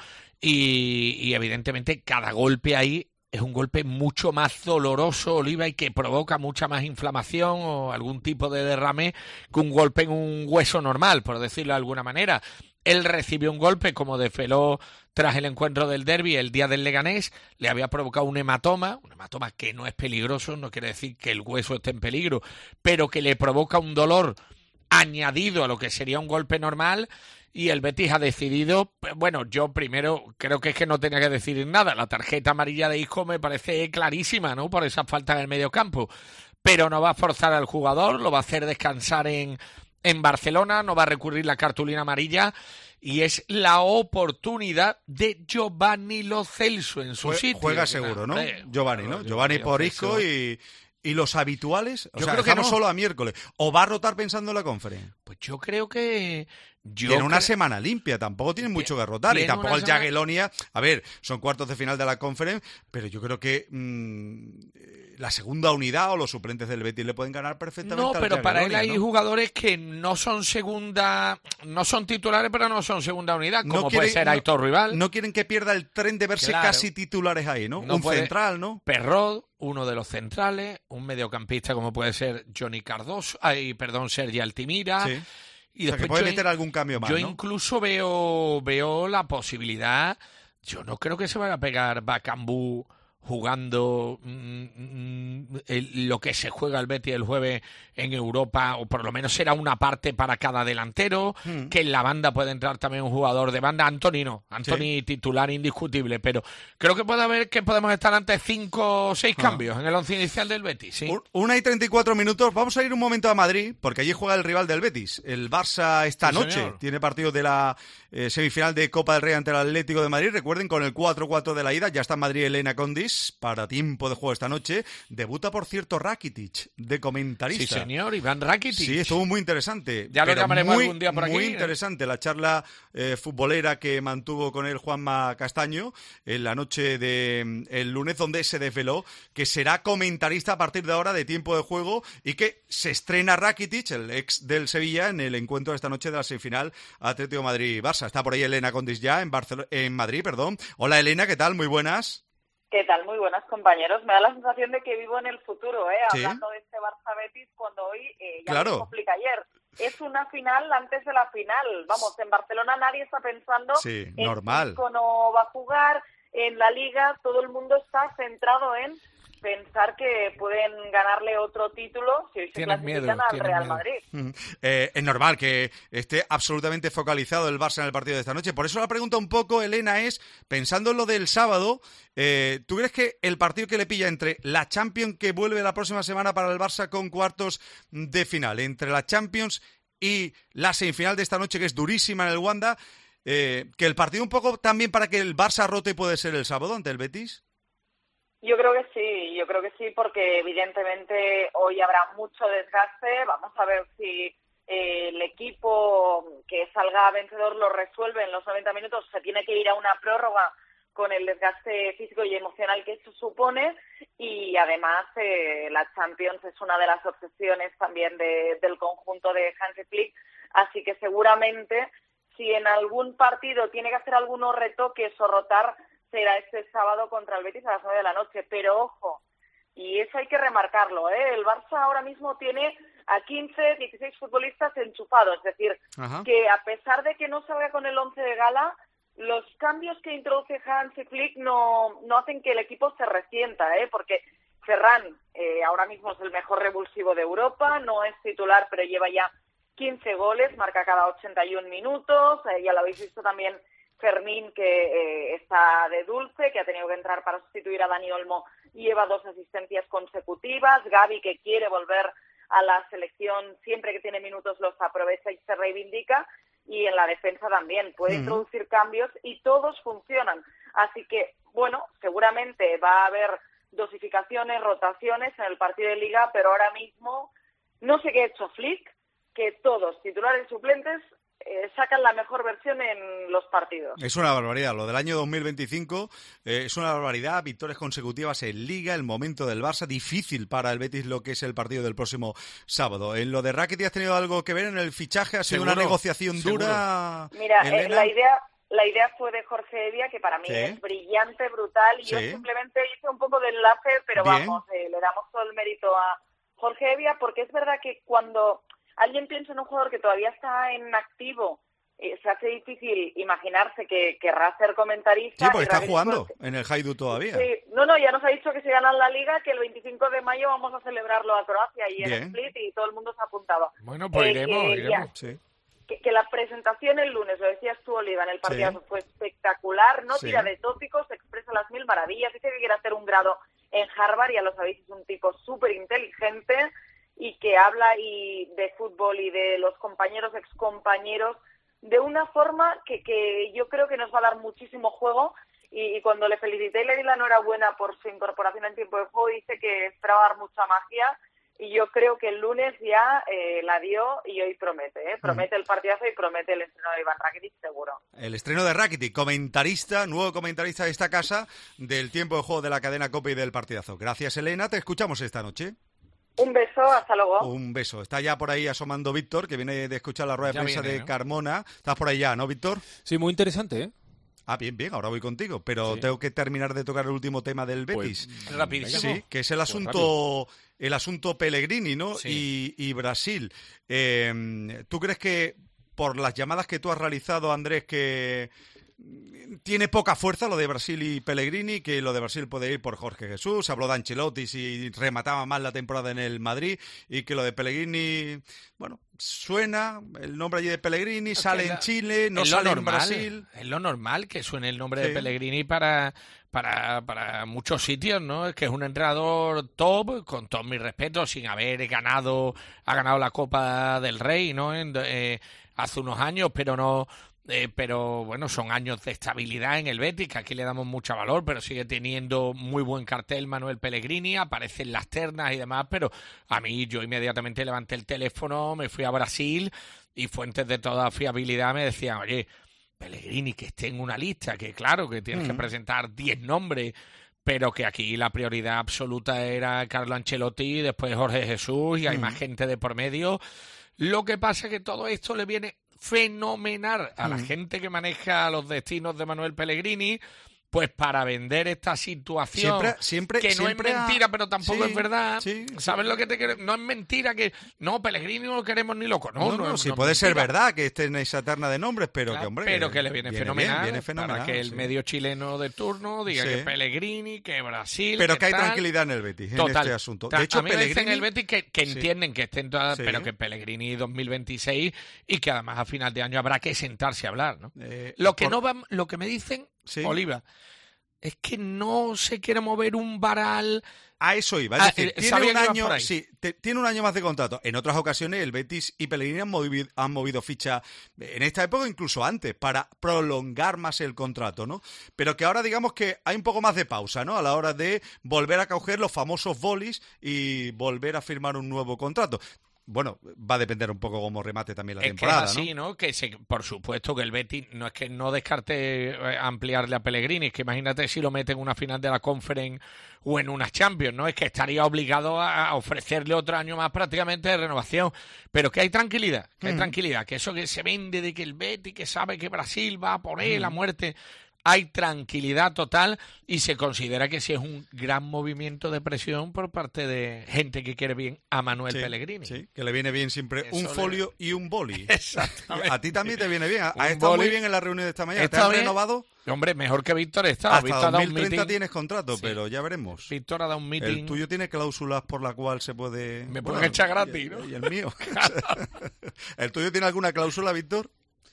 y, y evidentemente cada golpe ahí es un golpe mucho más doloroso, Oliva, y que provoca mucha más inflamación o algún tipo de derrame que un golpe en un hueso normal, por decirlo de alguna manera. Él recibió un golpe, como desveló tras el encuentro del derbi el día del Leganés, le había provocado un hematoma, un hematoma que no es peligroso, no quiere decir que el hueso esté en peligro, pero que le provoca un dolor añadido a lo que sería un golpe normal. Y el Betis ha decidido, bueno, yo primero creo que es que no tenía que decidir nada. La tarjeta amarilla de Isco me parece clarísima, ¿no? Por esa falta en el medio campo. Pero no va a forzar al jugador, lo va a hacer descansar en, en Barcelona, no va a recurrir la cartulina amarilla. Y es la oportunidad de Giovanni Lo Celso en su Jue- sitio. Juega seguro, ¿no? Eh, Giovanni, ¿no? Giovanni por Isco y... ¿Y los habituales? O Yo sea, creo que dejamos no. solo a miércoles. ¿O va a rotar pensando en la conferencia? Pues yo creo que... Yo tiene una cre- semana limpia, tampoco tiene mucho que rotar. Y tiene tampoco una el semana- Jagiellonia... A ver, son cuartos de final de la conferencia, pero yo creo que mmm, la segunda unidad o los suplentes del Betis le pueden ganar perfectamente No, al pero para él Jagiellonia, hay ¿no? jugadores que no son segunda, no son titulares, pero no son segunda unidad, como No puede quieren- ser no- Aitor Rival. No quieren que pierda el tren de verse Claro. casi titulares ahí, ¿no? No Un puede- central, ¿no? Perrot, uno de los centrales, un mediocampista como puede ser Johnny Cardoso, ay, perdón, Sergi Altimira. Sí. Y O sea, que después puede yo meter in- algún cambio más, Yo ¿no? incluso veo, veo la posibilidad, yo no creo que se vaya a pegar Bakambu jugando mm, mm, el- lo que se juega el Betis el jueves en Europa, o por lo menos será una parte para cada delantero, Mm. que en la banda puede entrar también un jugador de banda. Anthony no, Anthony Sí. titular indiscutible, pero creo que puede haber que podemos estar ante cinco o seis Ah. cambios en el once inicial del Betis, sí. Un- Una y treinta y cuatro minutos. Vamos a ir un momento a Madrid, porque allí juega el rival del Betis. El Barça esta Sí, noche señor. tiene partido de la eh, semifinal de Copa del Rey ante el Atlético de Madrid. Recuerden, con el cuatro cuatro de la ida, ya está en Madrid Elena Condis para tiempo de juego esta noche. Debuta, por cierto, Rakitic, de comentarista. Sí, señor, Iván Rakitic. Sí, estuvo muy interesante. Ya lo pero llamaremos muy, algún día por aquí, Muy ¿eh? interesante la charla eh, futbolera que mantuvo con él Juanma Castaño en la noche del lunes, donde se desveló que será comentarista a partir de ahora de tiempo de juego y que se estrena Rakitic, el ex del Sevilla, en el encuentro de esta noche de la semifinal Atlético Madrid-Barça. Está por ahí Elena Condis ya en, Barcelo- en Madrid, perdón. Hola Elena, ¿qué tal? Muy buenas. ¿Qué tal? Muy buenas, compañeros. Me da la sensación de que vivo en el futuro, ¿eh? Sí. Hablando de este Barça-Betis, cuando hoy, eh, ya Claro. lo expliqué ayer, es una final antes de la final. Vamos, en Barcelona nadie está pensando Sí, en normal. si Isco no va a jugar, en la Liga todo el mundo está centrado en pensar que pueden ganarle otro título si hoy se Tienes clasifican miedo, al tienes Real miedo. Madrid. Mm. Eh, es normal que esté absolutamente focalizado el Barça en el partido de esta noche. Por eso la pregunta un poco, Elena, es, pensando en lo del sábado, eh, ¿tú crees que el partido que le pilla entre la Champions, que vuelve la próxima semana para el Barça con cuartos de final, entre la Champions y la semifinal de esta noche, que es durísima en el Wanda, eh, que el partido un poco también para que el Barça rote puede ser el sábado ante el Betis? Yo creo que sí, yo creo que sí, porque evidentemente hoy habrá mucho desgaste. Vamos a ver si eh, el equipo que salga vencedor lo resuelve en los noventa minutos. Se tiene que ir a una prórroga con el desgaste físico y emocional que eso supone, y además eh, la Champions es una de las obsesiones también de, del conjunto de Hansi Flick, así que seguramente si en algún partido tiene que hacer algunos retoques o rotar, será este sábado contra el Betis a las nueve de la noche. Pero ojo, y eso hay que remarcarlo, ¿eh? El Barça ahora mismo tiene a quince, dieciséis futbolistas enchufados, es decir, Ajá. que a pesar de que no salga con el once de gala, los cambios que introduce Hansi Flick no, no hacen que el equipo se resienta, ¿eh? Porque Ferran eh, ahora mismo es el mejor revulsivo de Europa, no es titular, pero lleva ya quince goles, marca cada ochenta y un minutos, eh, ya lo habéis visto también Fermín, que eh, está de dulce, que ha tenido que entrar para sustituir a Dani Olmo y lleva dos asistencias consecutivas. Gavi, que quiere volver a la selección, siempre que tiene minutos los aprovecha y se reivindica. Y en la defensa también puede Mm. introducir cambios y todos funcionan. Así que, bueno, seguramente va a haber dosificaciones, rotaciones en el partido de Liga, pero ahora mismo no sé qué ha hecho Flick, que todos, titulares y suplentes, eh, sacan la mejor versión en los partidos. Es una barbaridad. Lo del año dos mil veinticinco eh, es una barbaridad. Victorias consecutivas en Liga, el momento del Barça. Difícil para el Betis lo que es el partido del próximo sábado. En lo de Rakitic, ¿has tenido algo que ver en el fichaje? ¿Ha sido ¿Seguro? una negociación ¿Seguro? dura? Mira, eh, Elena? la idea la idea fue de Jorge Evia, que para mí Sí. es brillante, brutal, y Sí. yo simplemente hice un poco de enlace, pero Bien. vamos, eh, le damos todo el mérito a Jorge Evia, porque es verdad que cuando alguien piensa en un jugador que todavía está en activo, eh, se hace difícil imaginarse que querrá ser comentarista. Sí, porque y está Rakitic, jugando pues, en el Hajduk todavía. sí, no, no, ya nos ha dicho que si ganan la Liga, que el veinticinco de mayo vamos a celebrarlo a Croacia y Bien. en Split, y todo el mundo se ha apuntado. Bueno, pues Eh, iremos, que iremos. ya- Sí. Que, que la presentación el lunes, lo decías tú, Oliva, en el partido Sí. fue espectacular, no Sí. tira de tópicos, expresa las mil maravillas, dice que quiere hacer un grado en Harvard, ya lo sabéis, es un tipo súper inteligente y que habla y de fútbol y de los compañeros, excompañeros, de una forma que, que yo creo que nos va a dar muchísimo juego. Y, y cuando le felicité y le di la enhorabuena por su incorporación en tiempo de juego, dice que esperaba dar mucha magia. Y yo creo que el lunes ya eh, la dio y hoy promete, ¿eh? Promete el partidazo y promete el estreno de Iván Rakitic, seguro. El estreno de Rakitic, comentarista, nuevo comentarista de esta casa, del tiempo de juego de la cadena COPE y del partidazo. Gracias, Elena. Te escuchamos esta noche. Un beso, hasta luego. Un beso. Está ya por ahí asomando Víctor, que viene de escuchar la rueda de Ya prensa viene, de ¿no? Carmona. Estás por ahí ya, ¿no, Víctor? Sí, muy interesante, ¿eh? Ah, bien, bien, ahora voy contigo, pero Sí. tengo que terminar de tocar el último tema del Betis. Pues, rapidísimo. Sí, que es el Pues asunto el asunto Pellegrini, ¿no? Sí. Y, y Brasil. Eh, ¿Tú crees que por las llamadas que tú has realizado, Andrés, que tiene poca fuerza lo de Brasil y Pellegrini, que lo de Brasil puede ir por Jorge Jesús? Habló de Ancelotti si remataba mal la temporada en el Madrid, y que lo de Pellegrini, bueno, suena el nombre allí de Pellegrini, sale la- en Chile, no es lo sale en normal, Brasil. Es lo normal que suene el nombre Sí. de Pellegrini para, para, para muchos sitios, ¿no? Es que es un entrenador top, con todo mi respeto, sin haber ganado, ha ganado la Copa del Rey, ¿no? En, eh, hace unos años, pero no... Eh, pero bueno, son años de estabilidad en el Betis, que aquí le damos mucho valor, pero sigue teniendo muy buen cartel Manuel Pellegrini, aparece en las ternas y demás, pero a mí yo inmediatamente levanté el teléfono, me fui a Brasil y fuentes de toda fiabilidad me decían, oye, Pellegrini que esté en una lista, que claro, que tienes que Mm. presentar diez nombres, pero que aquí la prioridad absoluta era Carlo Ancelotti, después Jorge Jesús y hay Mm. más gente de por medio. Lo que pasa es que todo esto le viene fenomenal a la Mm. gente que maneja los destinos de Manuel Pellegrini, pues para vender esta situación Siempre, siempre, que no siempre es ha- mentira, pero tampoco Sí, es verdad. sí, ¿Sabes lo que te quiero? No es mentira que no, Pellegrini no lo queremos ni loco. No, No, no, no, sí no es puede ser mentira. verdad que esté en esa terna de nombres, pero Claro, que, hombre... pero que le viene, bien, fenomenal, viene fenomenal, para que el sí. medio chileno de turno diga Sí. que Pellegrini, que Brasil, Pero que hay tal. tranquilidad en el Betis, en Total. este asunto. Ta- De hecho, a mí me dicen Pellegrini... en el Betis que, que Sí. entienden que estén todas, Sí. pero que Pellegrini dos mil veintiséis y que además a final de año habrá que sentarse a hablar, ¿no? Eh, Lo que por- no va, lo que me dicen, Sí. Oliva, es que no se quiere mover un varal. A eso iba, Ah, es decir, eh, tiene sabía un que ibas año, por ahí. sí, te- tiene un año más de contrato. En otras ocasiones el Betis y Pellegrini han movido, han movido ficha en esta época, incluso antes, para prolongar más el contrato, ¿no? Pero que ahora digamos que hay un poco más de pausa, ¿no? A la hora de volver a coger los famosos bolis y volver a firmar un nuevo contrato. Bueno, va a depender un poco cómo remate también la Es temporada, que es así, ¿no? ¿no? Que se, por supuesto que el Betis no es que no descarte eh, ampliarle a Pellegrini, es que imagínate si lo mete en una final de la Conference o en unas Champions, ¿no? Es que estaría obligado a a ofrecerle otro año más prácticamente de renovación. Pero que hay tranquilidad, que hay Mm. tranquilidad, que eso que se vende de que el Betis, que sabe que Brasil va a por él Mm. a muerte. Hay tranquilidad total y se considera que sí es un gran movimiento de presión por parte de gente que quiere bien a Manuel Sí, Pellegrini. sí, que le viene bien siempre Eso un le- folio y un boli. Exactamente. A ti también te viene bien. Un Has estado muy boli. bien en la reunión de esta mañana. ¿Te Está has bien. renovado? Hombre, mejor que Víctor está. Hasta Víctor ha dado un dos mil treinta meeting. tienes contrato, Sí. pero ya veremos. Víctor ha dado un meeting. El tuyo tiene cláusulas por la cual se puede... Me bueno, pueden echar y- gratis, ¿no? Y el mío. ¿El tuyo tiene alguna cláusula, Víctor?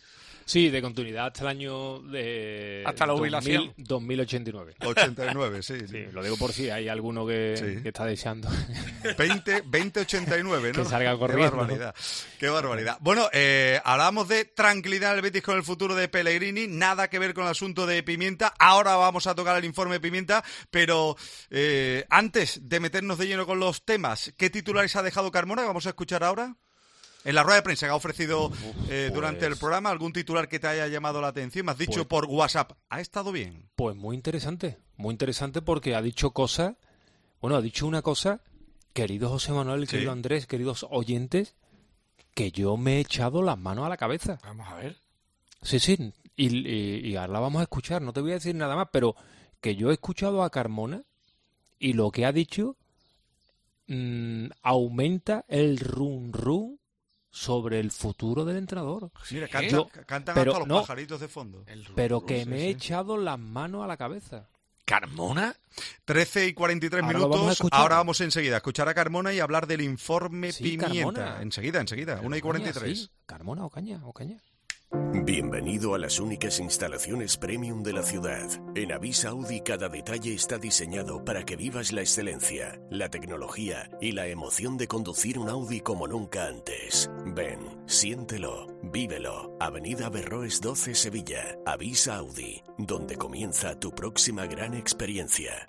Sí, de continuidad hasta el año de... Hasta la jubilación. dos mil ochenta y nueve. ochenta y nueve, sí. Sí, lo digo por si hay alguno que, sí. que está deseando. veinte, veinte ochenta y nueve, ¿no? Que salga corriendo. Qué barbaridad. Qué barbaridad. Bueno, eh, hablábamos de tranquilidad del Betis con el futuro de Pellegrini, nada que ver con el asunto de Pimienta. Ahora vamos a tocar el informe de Pimienta, pero eh, antes de meternos de lleno con los temas, ¿qué titulares ha dejado Carmona? Vamos a escuchar ahora. En la rueda de prensa que ha ofrecido eh, durante pues, el programa, ¿algún titular que te haya llamado la atención? Me has dicho pues, por WhatsApp, ¿ha estado bien? Pues muy interesante, muy interesante porque ha dicho cosas, bueno, ha dicho una cosa, querido José Manuel, sí. querido Andrés, queridos oyentes, que yo me he echado las manos a la cabeza. Vamos a ver. Sí, sí, y, y, y ahora la vamos a escuchar, no te voy a decir nada más, pero que yo he escuchado a Carmona y lo que ha dicho mmm, aumenta el rum rum sobre el futuro del entrenador. Mira, canta, Yo, cantan pero, hasta los no, pajaritos de fondo. Pero que me he echado las manos a la cabeza. ¿Carmona? trece y cuarenta y tres ahora minutos. Ahora vamos enseguida a escuchar a Carmona y hablar del informe sí, Pimienta. Carmona. Enseguida, enseguida. una y cuarenta y tres. Sí. Carmona o Caña, o Caña. Bienvenido a las únicas instalaciones premium de la ciudad. En Avisa Audi cada detalle está diseñado para que vivas la excelencia, la tecnología y la emoción de conducir un Audi como nunca antes. Ven, siéntelo, vívelo. Avenida Berroes doce, Sevilla. Avisa Audi, donde comienza tu próxima gran experiencia.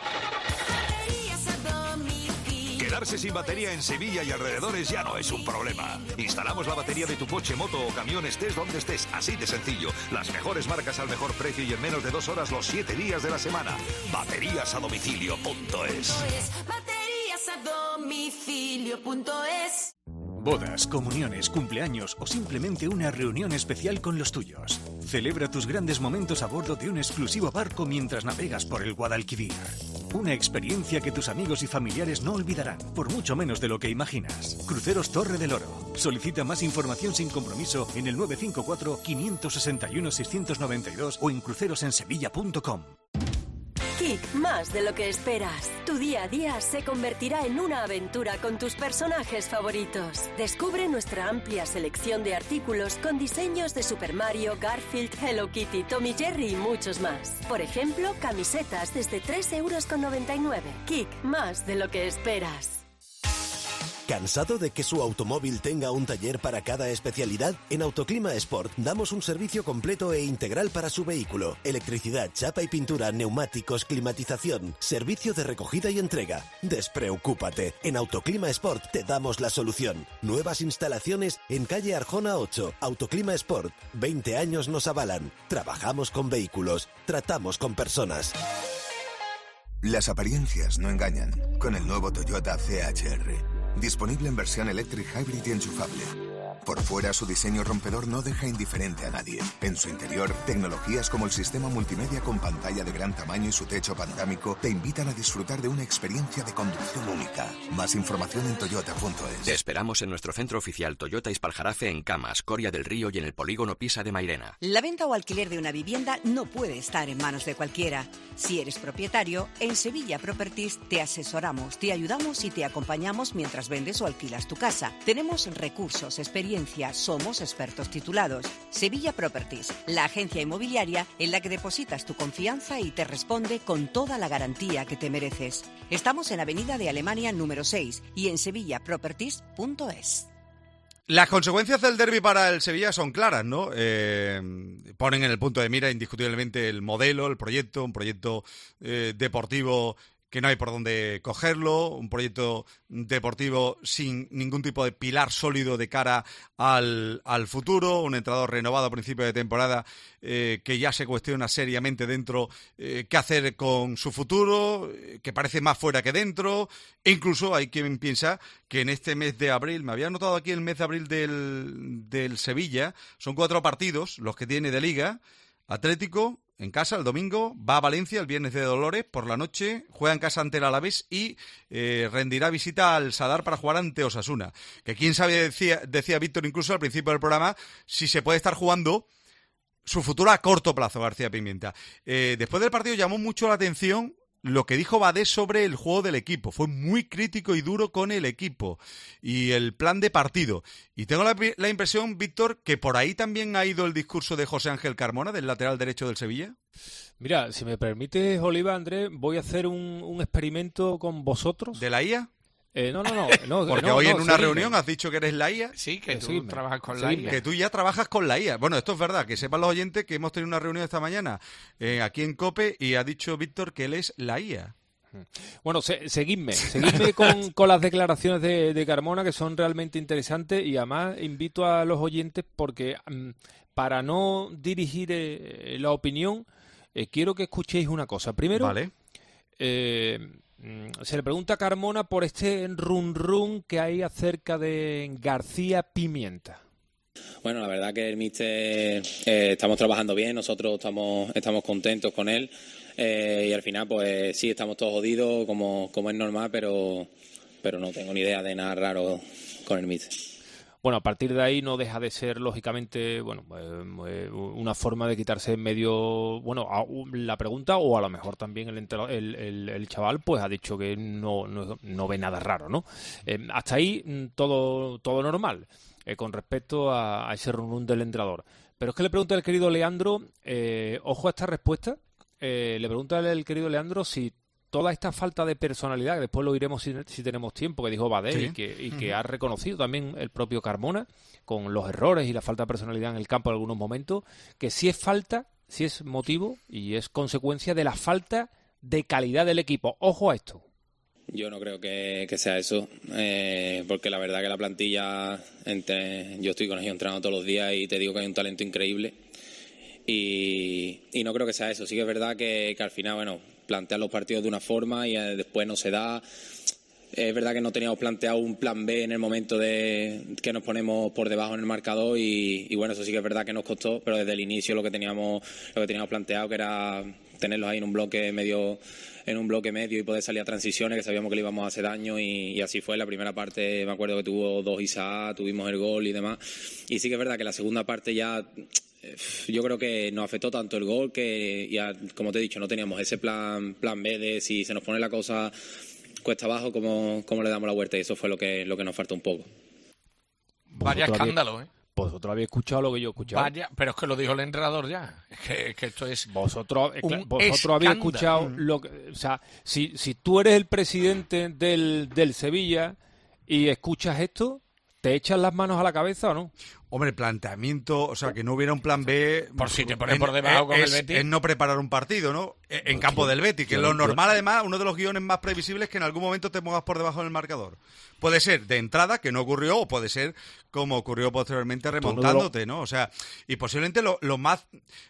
Quedarse sin batería en Sevilla y alrededores ya no es un problema. Instalamos la batería de tu coche, moto o camión estés donde estés, así de sencillo. Las mejores marcas al mejor precio y en menos de dos horas los siete días de la semana. Baterías a domicilio punto es. Baterías a domicilio punto es. Bodas, comuniones, cumpleaños o simplemente una reunión especial con los tuyos. Celebra tus grandes momentos a bordo de un exclusivo barco mientras navegas por el Guadalquivir. Una experiencia que tus amigos y familiares no olvidarán, por mucho menos de lo que imaginas. Cruceros Torre del Oro. Solicita más información sin compromiso en el nueve cinco cuatro, cinco seis uno, seis nueve dos o en crucerosensevilla punto com. Kik, más de lo que esperas. Tu día a día se convertirá en una aventura con tus personajes favoritos. Descubre nuestra amplia selección de artículos con diseños de Super Mario, Garfield, Hello Kitty, Tom y Jerry y muchos más. Por ejemplo, camisetas desde tres euros con noventa y nueve. Kik, más de lo que esperas. ¿Cansado de que su automóvil tenga un taller para cada especialidad? En Autoclima Sport damos un servicio completo e integral para su vehículo. Electricidad, chapa y pintura, neumáticos, climatización, servicio de recogida y entrega. Despreocúpate, en Autoclima Sport te damos la solución. Nuevas instalaciones en calle Arjona ocho. Autoclima Sport, veinte años nos avalan. Trabajamos con vehículos, tratamos con personas. Las apariencias no engañan. Con el nuevo Toyota C H R. Disponible en versión Electric Hybrid y enchufable. Por fuera, su diseño rompedor no deja indiferente a nadie. En su interior, tecnologías como el sistema multimedia con pantalla de gran tamaño y su techo panorámico te invitan a disfrutar de una experiencia de conducción única. Más información en toyota punto es. Te esperamos en nuestro centro oficial Toyota Ispaljarafe en Camas, Coria del Río y en el polígono Pisa de Mairena. La venta o alquiler de una vivienda no puede estar en manos de cualquiera. Si eres propietario, en Sevilla Properties te asesoramos, te ayudamos y te acompañamos mientras vendes o alquilas tu casa. Tenemos recursos, experiencia, somos expertos titulados. Sevilla Properties, la agencia inmobiliaria en la que depositas tu confianza y te responde con toda la garantía que te mereces. Estamos en Avenida de Alemania número seis y en sevilla properties punto es. Las consecuencias del derbi para el Sevilla son claras, ¿no? Eh, ponen en el punto de mira indiscutiblemente el modelo, el proyecto, un proyecto eh, deportivo que no hay por dónde cogerlo, un proyecto deportivo sin ningún tipo de pilar sólido de cara al, al futuro, un entrenador renovado a principio de temporada eh, que ya se cuestiona seriamente dentro eh, qué hacer con su futuro, eh, que parece más fuera que dentro, e incluso hay quien piensa que en este mes de abril, me había anotado aquí el mes de abril del, del Sevilla, son cuatro partidos los que tiene de Liga, Atlético en casa el domingo, va a Valencia el viernes de Dolores por la noche, juega en casa ante el Alavés y eh, rendirá visita al Sadar para jugar ante Osasuna. Que quién sabe, decía, decía Víctor incluso al principio del programa, si se puede estar jugando su futuro a corto plazo, García Pimienta. Eh, después del partido llamó mucho la atención lo que dijo Badé sobre el juego del equipo. Fue muy crítico y duro con el equipo y el plan de partido. Y tengo la, la impresión, Víctor, que por ahí también ha ido el discurso de José Ángel Carmona, del lateral derecho del Sevilla. Mira, si me permites, Oliva, Andrés, voy a hacer un, un experimento con vosotros. ¿De la I A? Eh, no, no, no, no. Porque no, hoy no, en una seguidme. reunión has dicho que eres la I A. Sí, que tú seguidme. trabajas con Seguidme. la I A. Que tú ya trabajas con la I A. Bueno, esto es verdad, que sepan los oyentes que hemos tenido una reunión esta mañana eh, aquí en COPE y ha dicho Víctor que él es la I A. Bueno, se, seguidme, seguidme con, con las declaraciones de, de Carmona, que son realmente interesantes, y además invito a los oyentes porque um, para no dirigir eh, la opinión, eh, quiero que escuchéis una cosa. Primero, vale. eh, se le pregunta a Carmona por este run run que hay acerca de García Pimienta. Bueno, la verdad que el míster eh, estamos trabajando bien, nosotros estamos estamos contentos con él eh, y al final pues sí, estamos todos jodidos como, como es normal, pero, pero no tengo ni idea de nada raro con el míster. Bueno, a partir de ahí no deja de ser, lógicamente, bueno, eh, una forma de quitarse en medio, bueno, a, la pregunta, o a lo mejor también el, el, el, el chaval pues ha dicho que no, no, no ve nada raro, ¿no? Eh, hasta ahí todo, todo normal, eh, con respecto a, a ese run del entrenador. Pero es que le pregunta el querido Leandro, eh, ojo a esta respuesta, eh, le pregunta el querido Leandro si toda esta falta de personalidad, que después lo iremos si, si tenemos tiempo, que dijo Badé, sí. y que, y que uh-huh. ha reconocido también el propio Carmona, con los errores y la falta de personalidad en el campo en algunos momentos, que sí es falta, sí es motivo y es consecuencia de la falta de calidad del equipo. Ojo a esto. Yo no creo que, que sea eso, eh, porque la verdad que la plantilla, entre, yo estoy con ellos entrenando todos los días y te digo que hay un talento increíble y, y no creo que sea eso. Sí que es verdad que, que al final, bueno, plantear los partidos de una forma y después no se da. Es verdad que no teníamos planteado un plan B en el momento de que nos ponemos por debajo en el marcador y, y bueno, eso sí que es verdad que nos costó, pero desde el inicio lo que teníamos lo que teníamos planteado, que era tenerlos ahí en un bloque medio en un bloque medio y poder salir a transiciones, que sabíamos que le íbamos a hacer daño y, y así fue. La primera parte me acuerdo que tuvo dos Isaac, tuvimos el gol y demás, y sí que es verdad que la segunda parte ya yo creo que nos afectó tanto el gol que ya, como te he dicho, no teníamos ese plan plan B de si se nos pone la cosa cuesta abajo, cómo, cómo le damos la vuelta, y eso fue lo que lo que nos faltó un poco. Vaya escándalo, ¿eh? Vosotros habéis escuchado lo que yo he escuchado. Vaya, pero es que lo dijo el entrenador ya. Es que, es que esto es Vosotros, un vosotros habéis escuchado lo que, o sea, si, si tú eres el presidente del, del Sevilla y escuchas esto, ¿te echas las manos a la cabeza o no? Hombre, el planteamiento, o sea, que no hubiera un plan B... Por si te pones por debajo con es, el Betis. Es no preparar un partido, ¿no? En campo del Betis, que lo normal, además, uno de los guiones más previsibles es que en algún momento te pongas por debajo del marcador. Puede ser de entrada, que no ocurrió, o puede ser como ocurrió posteriormente remontándote, ¿no? O sea, y posiblemente lo, lo más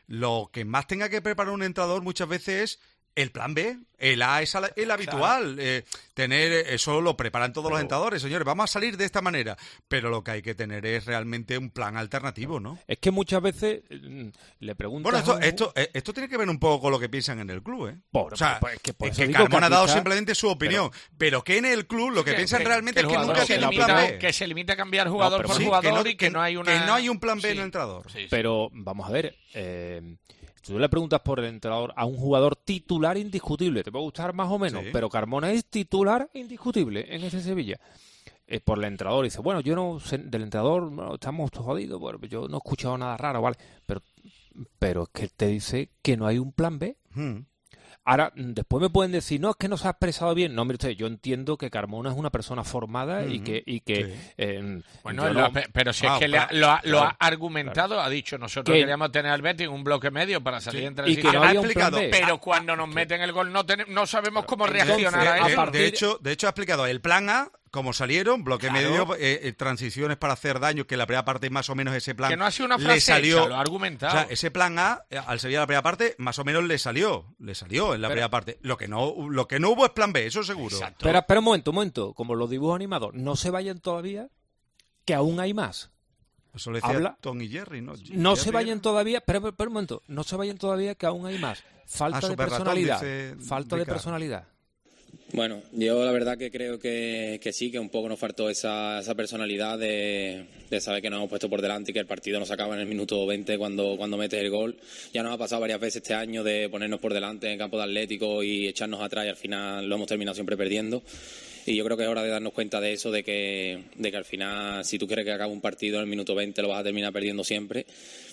lo que más tenga que preparar un entrenador muchas veces es el plan B. El A es el habitual. Claro. Eh, tener eso lo preparan todos pero, los entrenadores, señores. Vamos a salir de esta manera. Pero lo que hay que tener es realmente un plan alternativo, ¿no? Es que muchas veces le preguntan. Bueno, esto, un... esto, esto tiene que ver un poco con lo que piensan en el club, ¿eh? Por, o sea, pues, que, es que Carmona ha dado simplemente su opinión. Pero, pero que en el club lo que, que piensan que, realmente que es que nunca tiene un plan B. Que se limita a cambiar jugador no, por sí, jugador que no, y que no hay una. Que no hay un plan B sí. en el entrenador. Sí, sí. Pero vamos a ver. Eh, Si tú le preguntas por el entrenador a un jugador titular indiscutible, te puede gustar más o menos, sí. pero Carmona es titular indiscutible en ese Sevilla. Eh, por el entrenador, dice, bueno, yo no sé, del entrenador no, estamos jodidos, bueno, yo no he escuchado nada raro, ¿vale? Pero, pero es que te dice que no hay un plan B. Hmm. Ahora, después me pueden decir, no, es que no se ha expresado bien. No, mire usted, yo entiendo que Carmona es una persona formada mm-hmm. y que... Y que sí. eh, bueno, lo, no... pero si ah, es que claro, le ha, lo, ha, claro, lo ha argumentado, claro. ha dicho, nosotros que, queríamos tener al Betis en un bloque medio para salir sí. en transición. Y que no había un plan B. Pero cuando nos meten el gol no, ten, no sabemos cómo reaccionar Entonces, a eso. De, partir... de, hecho, de hecho, ha explicado el plan A, como salieron, bloque claro. medio, eh, eh, transiciones para hacer daño, que la primera parte más o menos ese plan que no ha sido una frase le salió, hecha, lo ha argumentado. O sea, ese plan A, eh, al Sevilla la primera parte, más o menos le salió, le salió en la pero, primera parte. Lo que no lo que no hubo es plan B, eso seguro. Exacto. Pero, pero un momento, un momento, como los dibujos animados, no se vayan todavía, que aún hay más. Eso le decía Habla, Tom y Jerry, ¿no? No Jerry se vayan todavía, pero, pero, pero un momento, no se vayan todavía, que aún hay más. Falta ah, de personalidad, ratón, falta de personalidad. Bueno, yo la verdad que creo que, que sí, que un poco nos faltó esa, esa personalidad de, de saber que nos hemos puesto por delante y que el partido nos acaba en el minuto veinte cuando, cuando metes el gol. Ya nos ha pasado varias veces este año de ponernos por delante en el campo de Atlético y echarnos atrás y al final lo hemos terminado siempre perdiendo. Y yo creo que es hora de darnos cuenta de eso, de que, de que al final, si tú quieres que acabe un partido en el minuto veinte, lo vas a terminar perdiendo siempre.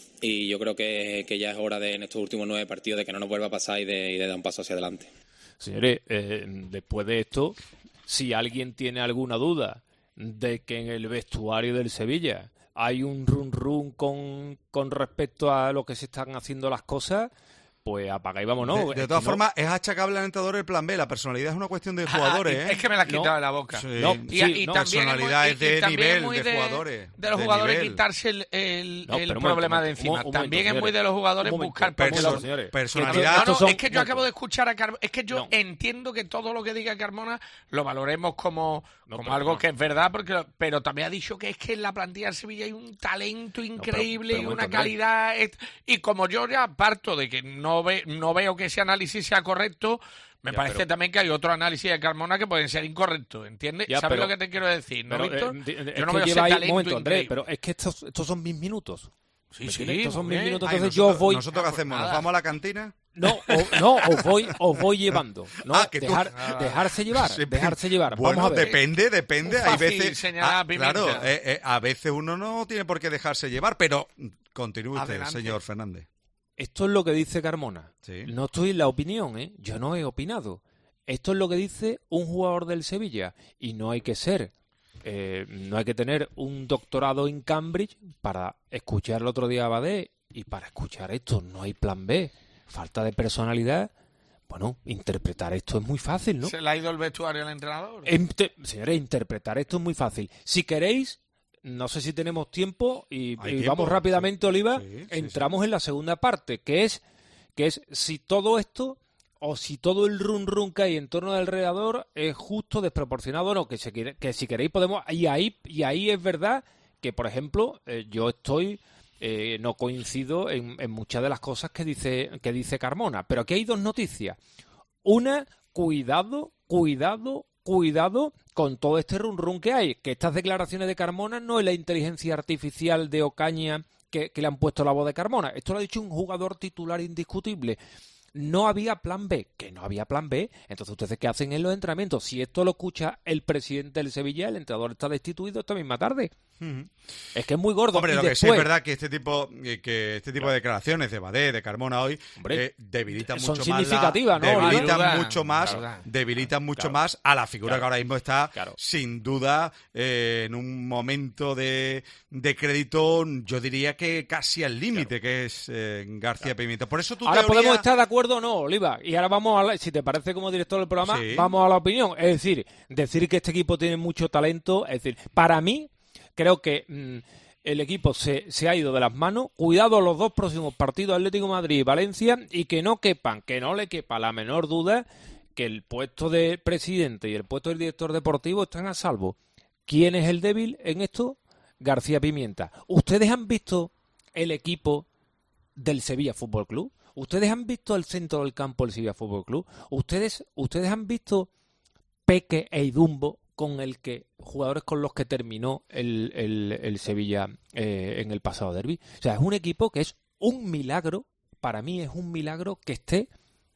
Y yo creo que, que ya es hora de, en estos últimos nueve partidos, de que no nos vuelva a pasar y de, y de dar un paso hacia adelante. Señores, eh, después de esto, si alguien tiene alguna duda de que en el vestuario del Sevilla hay un run run con, con respecto a lo que se están haciendo las cosas, pues apaga y vámonos. De, de todas formas, no... es achacable al entrenador el plan B. La personalidad es una cuestión de jugadores. Ah, ¿eh? Es que me la has quitado no. de la boca. Sí. No, y, sí, y no. también Personalidad es de nivel, de, de jugadores. De los de jugadores nivel. quitarse el, el, no, el un problema momento, de encima. un momento, también señores. es muy de los jugadores buscar... Perso señores. Personalidad... No, no, son... es que yo acabo de escuchar a Carmona. Es que yo no. entiendo que todo lo que diga Carmona lo valoremos como, no, como pero, algo no. que es verdad, porque pero también ha dicho que es que en la plantilla del Sevilla hay un talento increíble no, pero, pero y una momento, calidad... Y como yo ya parto de que no, ve, no veo que ese análisis sea correcto, me ya, parece pero... también que hay otro análisis de Carmona que pueden ser incorrectos, ¿entiendes? Ya, ¿Sabes pero... lo que te quiero decir? ¿No, pero, Víctor? Eh, yo no que veo ese ahí... talento momento, Andrés, increíble. pero es que estos, estos son mis minutos. Sí, sí, estos son mis bien. minutos, Ay, entonces nosotros, yo voy... ¿Nosotros qué hacemos? ¿Nos vamos a la cantina? No, o, no, os voy, os voy llevando. No, ah, que tú... dejar, ah, dejarse llevar, sí, dejarse llevar. Bueno, Vamos a ver. depende, depende. Hay veces, ah, claro, eh, eh, a veces uno no tiene por qué dejarse llevar, pero continúe usted, Adelante. señor Fernández. Esto es lo que dice Carmona. Sí. No estoy en la opinión, ¿eh? Yo no he opinado. Esto es lo que dice un jugador del Sevilla y no hay que ser, eh, no hay que tener un doctorado en Cambridge para escuchar el otro día a Badé y para escuchar esto. No hay plan B. Falta de personalidad. Bueno, interpretar esto es muy fácil, ¿no? ¿Se le ha ido el vestuario al entrenador? Inter- Señores, interpretar esto es muy fácil. Si queréis, no sé si tenemos tiempo y, y tiempo, vamos rápidamente, sí, Oliva, sí, sí, entramos sí. en la segunda parte, que es, que es si todo esto o si todo el run run que hay en torno del alrededor es justo, desproporcionado o no, que, se quiere, que si queréis podemos, y ahí, y ahí es verdad que, por ejemplo, eh, yo estoy, eh, no coincido en, en muchas de las cosas que dice, que dice Carmona, pero aquí hay dos noticias. Una, cuidado, cuidado, cuidado con todo este run run que hay, que estas declaraciones de Carmona no es la inteligencia artificial de Ocaña que, que le han puesto la voz de Carmona, esto lo ha dicho un jugador titular indiscutible. No había plan B, que no había plan B, entonces ustedes qué hacen en los entrenamientos. Si esto lo escucha el presidente del Sevilla, el entrenador está destituido esta misma tarde. Uh-huh. Es que es muy gordo. Hombre, y lo después... que sí es verdad que este tipo, que este tipo claro. de declaraciones de Badé, de Carmona hoy, eh, debilitan son mucho más, significativas, la, ¿no? debilitan Claro. mucho más, Claro. debilitan mucho Claro. más a la figura Claro. que ahora mismo está, Claro. sin duda, eh, en un momento de, de crédito, yo diría que casi al límite, claro. que es eh, García claro. Pimienta. Por eso tú ahora teoría... podemos estar de acuerdo o no, Oliva. Y ahora vamos a la, si te parece como director del programa, sí. vamos a la opinión. Es decir, decir que este equipo tiene mucho talento, es decir, para mí, creo que mmm, el equipo se, se ha ido de las manos. Cuidado los dos próximos partidos, Atlético de Madrid y Valencia, y que no quepan, que no le quepa la menor duda que el puesto de presidente y el puesto del director deportivo están a salvo. ¿Quién es el débil en esto? García Pimienta. ¿Ustedes han visto el equipo del Sevilla Fútbol Club? ¿Ustedes han visto el centro del campo del Sevilla Fútbol Club? ¿Ustedes, ustedes han visto Peque e Idumbo con el que jugadores con los que terminó el, el, el Sevilla eh, en el pasado derbi? O sea, es un equipo que es un milagro, para mí es un milagro que esté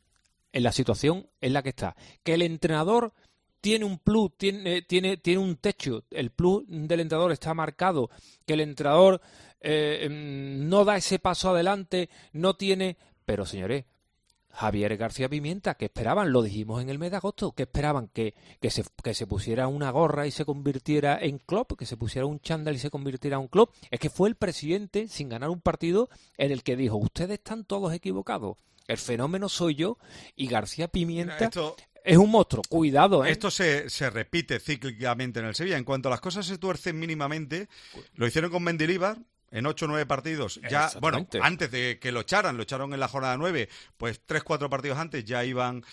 en la situación en la que está. Que el entrenador tiene un plus, tiene, tiene, tiene un techo, el plus del entrenador está marcado, que el entrenador eh, no da ese paso adelante, no tiene... Pero, señores, Javier García Pimienta, ¿qué esperaban? Lo dijimos en el mes de agosto, ¿qué esperaban? Que, que, se, que se pusiera una gorra y se convirtiera en club, que se pusiera un chándal y se convirtiera en un club. Es que fue el presidente, sin ganar un partido, en el que dijo, ustedes están todos equivocados. El fenómeno soy yo y García Pimienta... Mira, esto... Es un monstruo, cuidado, ¿eh? Esto se, se repite cíclicamente en el Sevilla. En cuanto las cosas se tuercen mínimamente, lo hicieron con Mendilibar en ocho o nueve partidos. Ya, bueno, antes de que lo echaran, lo echaron en la jornada nueve, pues tres cuatro partidos antes ya iban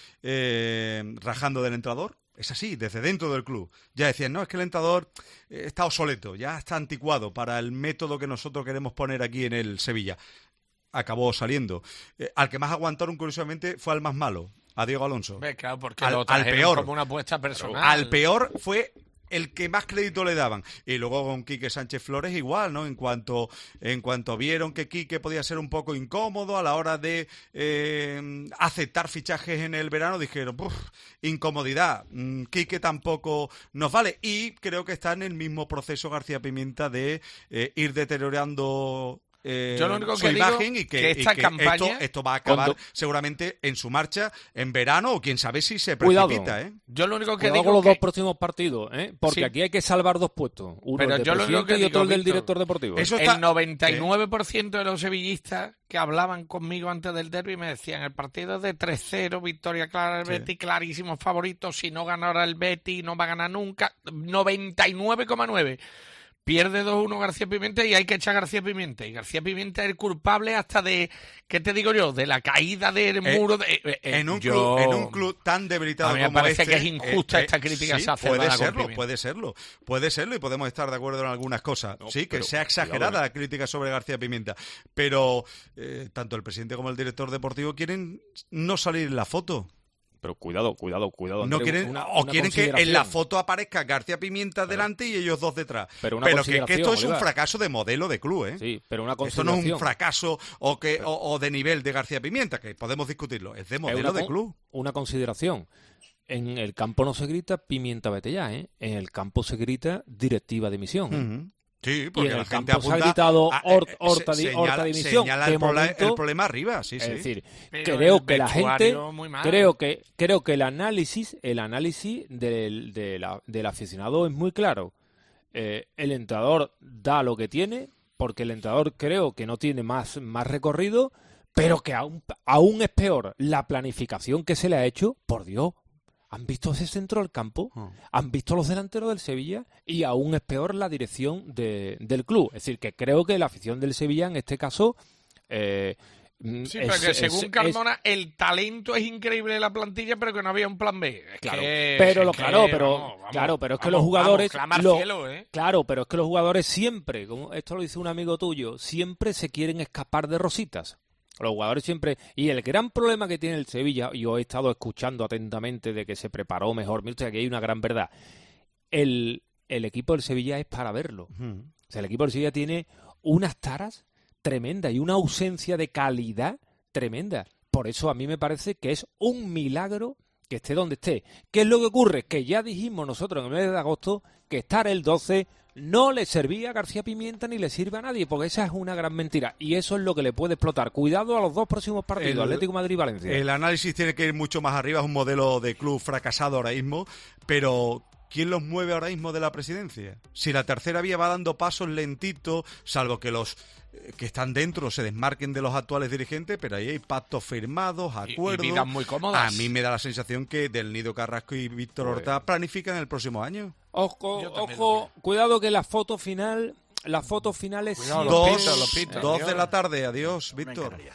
eh, rajando del entrenador. Es así, desde dentro del club. Ya decían, no, es que el entrenador está obsoleto, ya está anticuado para el método que nosotros queremos poner aquí en el Sevilla. Acabó saliendo. Eh, al que más aguantaron, curiosamente, fue al más malo. a Diego Alonso. Ve, claro, porque al, lo al peor. como una apuesta personal. Al peor fue el que más crédito le daban. Y luego con Quique Sánchez Flores igual, ¿no? En cuanto en cuanto vieron que Quique podía ser un poco incómodo a la hora de eh, aceptar fichajes en el verano, dijeron, ¡puf! Incomodidad. Quique tampoco nos vale. Y creo que está en el mismo proceso García Pimienta de eh, ir deteriorando Eh, Yo lo único su que imagen digo y que, que esta y que campaña esto, esto va a acabar cuando... seguramente en su marcha en verano o quién sabe si se Cuidado. precipita. ¿eh? Yo lo único que Cuidado digo con los que... dos próximos partidos, ¿eh? Porque Sí. aquí hay que salvar dos puestos. Uno Pero el de yo lo único presidente que y otro digo, el del Víctor, director deportivo. Eso está- El noventa y nueve por ciento de los sevillistas que hablaban conmigo antes del derbi me decían, el partido es de tres cero, victoria clara del Sí. Betis, clarísimo favorito, si no gana ahora el Betis no va a ganar nunca. noventa y nueve coma nueve. Pierde dos uno García Pimienta y hay que echar a García Pimienta. Y García Pimienta es el culpable hasta de, ¿qué te digo yo? De la caída del Eh, muro. De, eh, eh, en, un yo- club, en un club tan debilitado A mí me como parece este, que es injusta esta crítica sí, exacerbada puede con serlo, Pimienta. puede serlo, puede serlo y podemos estar de acuerdo en algunas cosas. sí, que pero sea exagerada cuidado, la crítica sobre García Pimienta, pero eh, tanto el presidente como el director deportivo quieren no salir en la foto. Pero cuidado, cuidado, cuidado. No Andreu, quieren, una- o una quieren que en la consideración. foto aparezca García Pimienta delante y ellos dos detrás. Pero una que, que consideración, esto es un Oliva. fracaso de modelo de club, ¿eh? Sí, pero una Esto no es consideración. un fracaso o que o, o de nivel de García Pimienta, que podemos discutirlo. Es de Es modelo una de con- club. Una consideración. En el campo no se grita Pimienta vete ya, ¿eh? En el campo se grita directiva de misión. ¿eh? Ujú. Sí, Y porque en la el gente campo se ha apunta gritado a- Hort- eh, Horta, se- di- señala- Horta dimisión. señala De el, proble- momento- el problema arriba, sí, es sí. decir, Pero creo el que la gente, vestuario muy mal. creo que creo que el análisis, el análisis del, de la- del aficionado es muy claro. Eh, el entrenador da lo que tiene, porque el entrenador creo que no tiene más, más recorrido, pero que aún, aún es peor la planificación que se le ha hecho. Por Dios, ¿han visto ese centro del campo? ¿Han visto los delanteros del Sevilla? Y aún es peor la dirección de- del club. Es decir, que creo que la afición del Sevilla en este caso... Eh, Sí, es- pero que es- según es- Carmona, el talento es increíble de la plantilla, pero que no había un plan B. Es Claro, que- pero es lo que, claro, pero vamos, vamos, claro, pero es que vamos, los jugadores vamos, clama al lo- cielo, ¿eh? claro, pero es que los jugadores siempre, como esto lo dice un amigo tuyo, siempre se quieren escapar de rositas. Los jugadores siempre, y el gran problema que tiene el Sevilla, y yo he estado escuchando atentamente de que se preparó mejor, mira, aquí hay una gran verdad. El, el equipo del Sevilla es para verlo. Ujú. O sea, el equipo del Sevilla tiene unas taras tremendas y una ausencia de calidad tremenda. Por eso a mí me parece que es un milagro que esté donde esté. ¿Qué es lo que ocurre? Que ya dijimos nosotros en el mes de agosto que estar el doce no le servía a García Pimienta ni le sirve a nadie, porque esa es una gran mentira. Y eso es lo que le puede explotar. Cuidado a los dos próximos partidos, El- Atlético de Madrid y Valencia. El análisis tiene que ir mucho más arriba, es un modelo de club fracasado ahora mismo, pero ¿quién los mueve ahora mismo de la presidencia? Si la tercera vía va dando pasos lentitos, salvo que los eh, que están dentro se desmarquen de los actuales dirigentes, pero ahí hay pactos firmados, Y- y acuerdos. vidas muy cómodas. A mí me da la sensación que Del Nido Carrasco y Víctor Pues- Horta planifican el próximo año. Ojo, Yo también ojo, cuidado que la foto final, la foto final es Cuidado, sí los o Dos, pitos, los pitos. dos de la tarde, adiós, Víctor.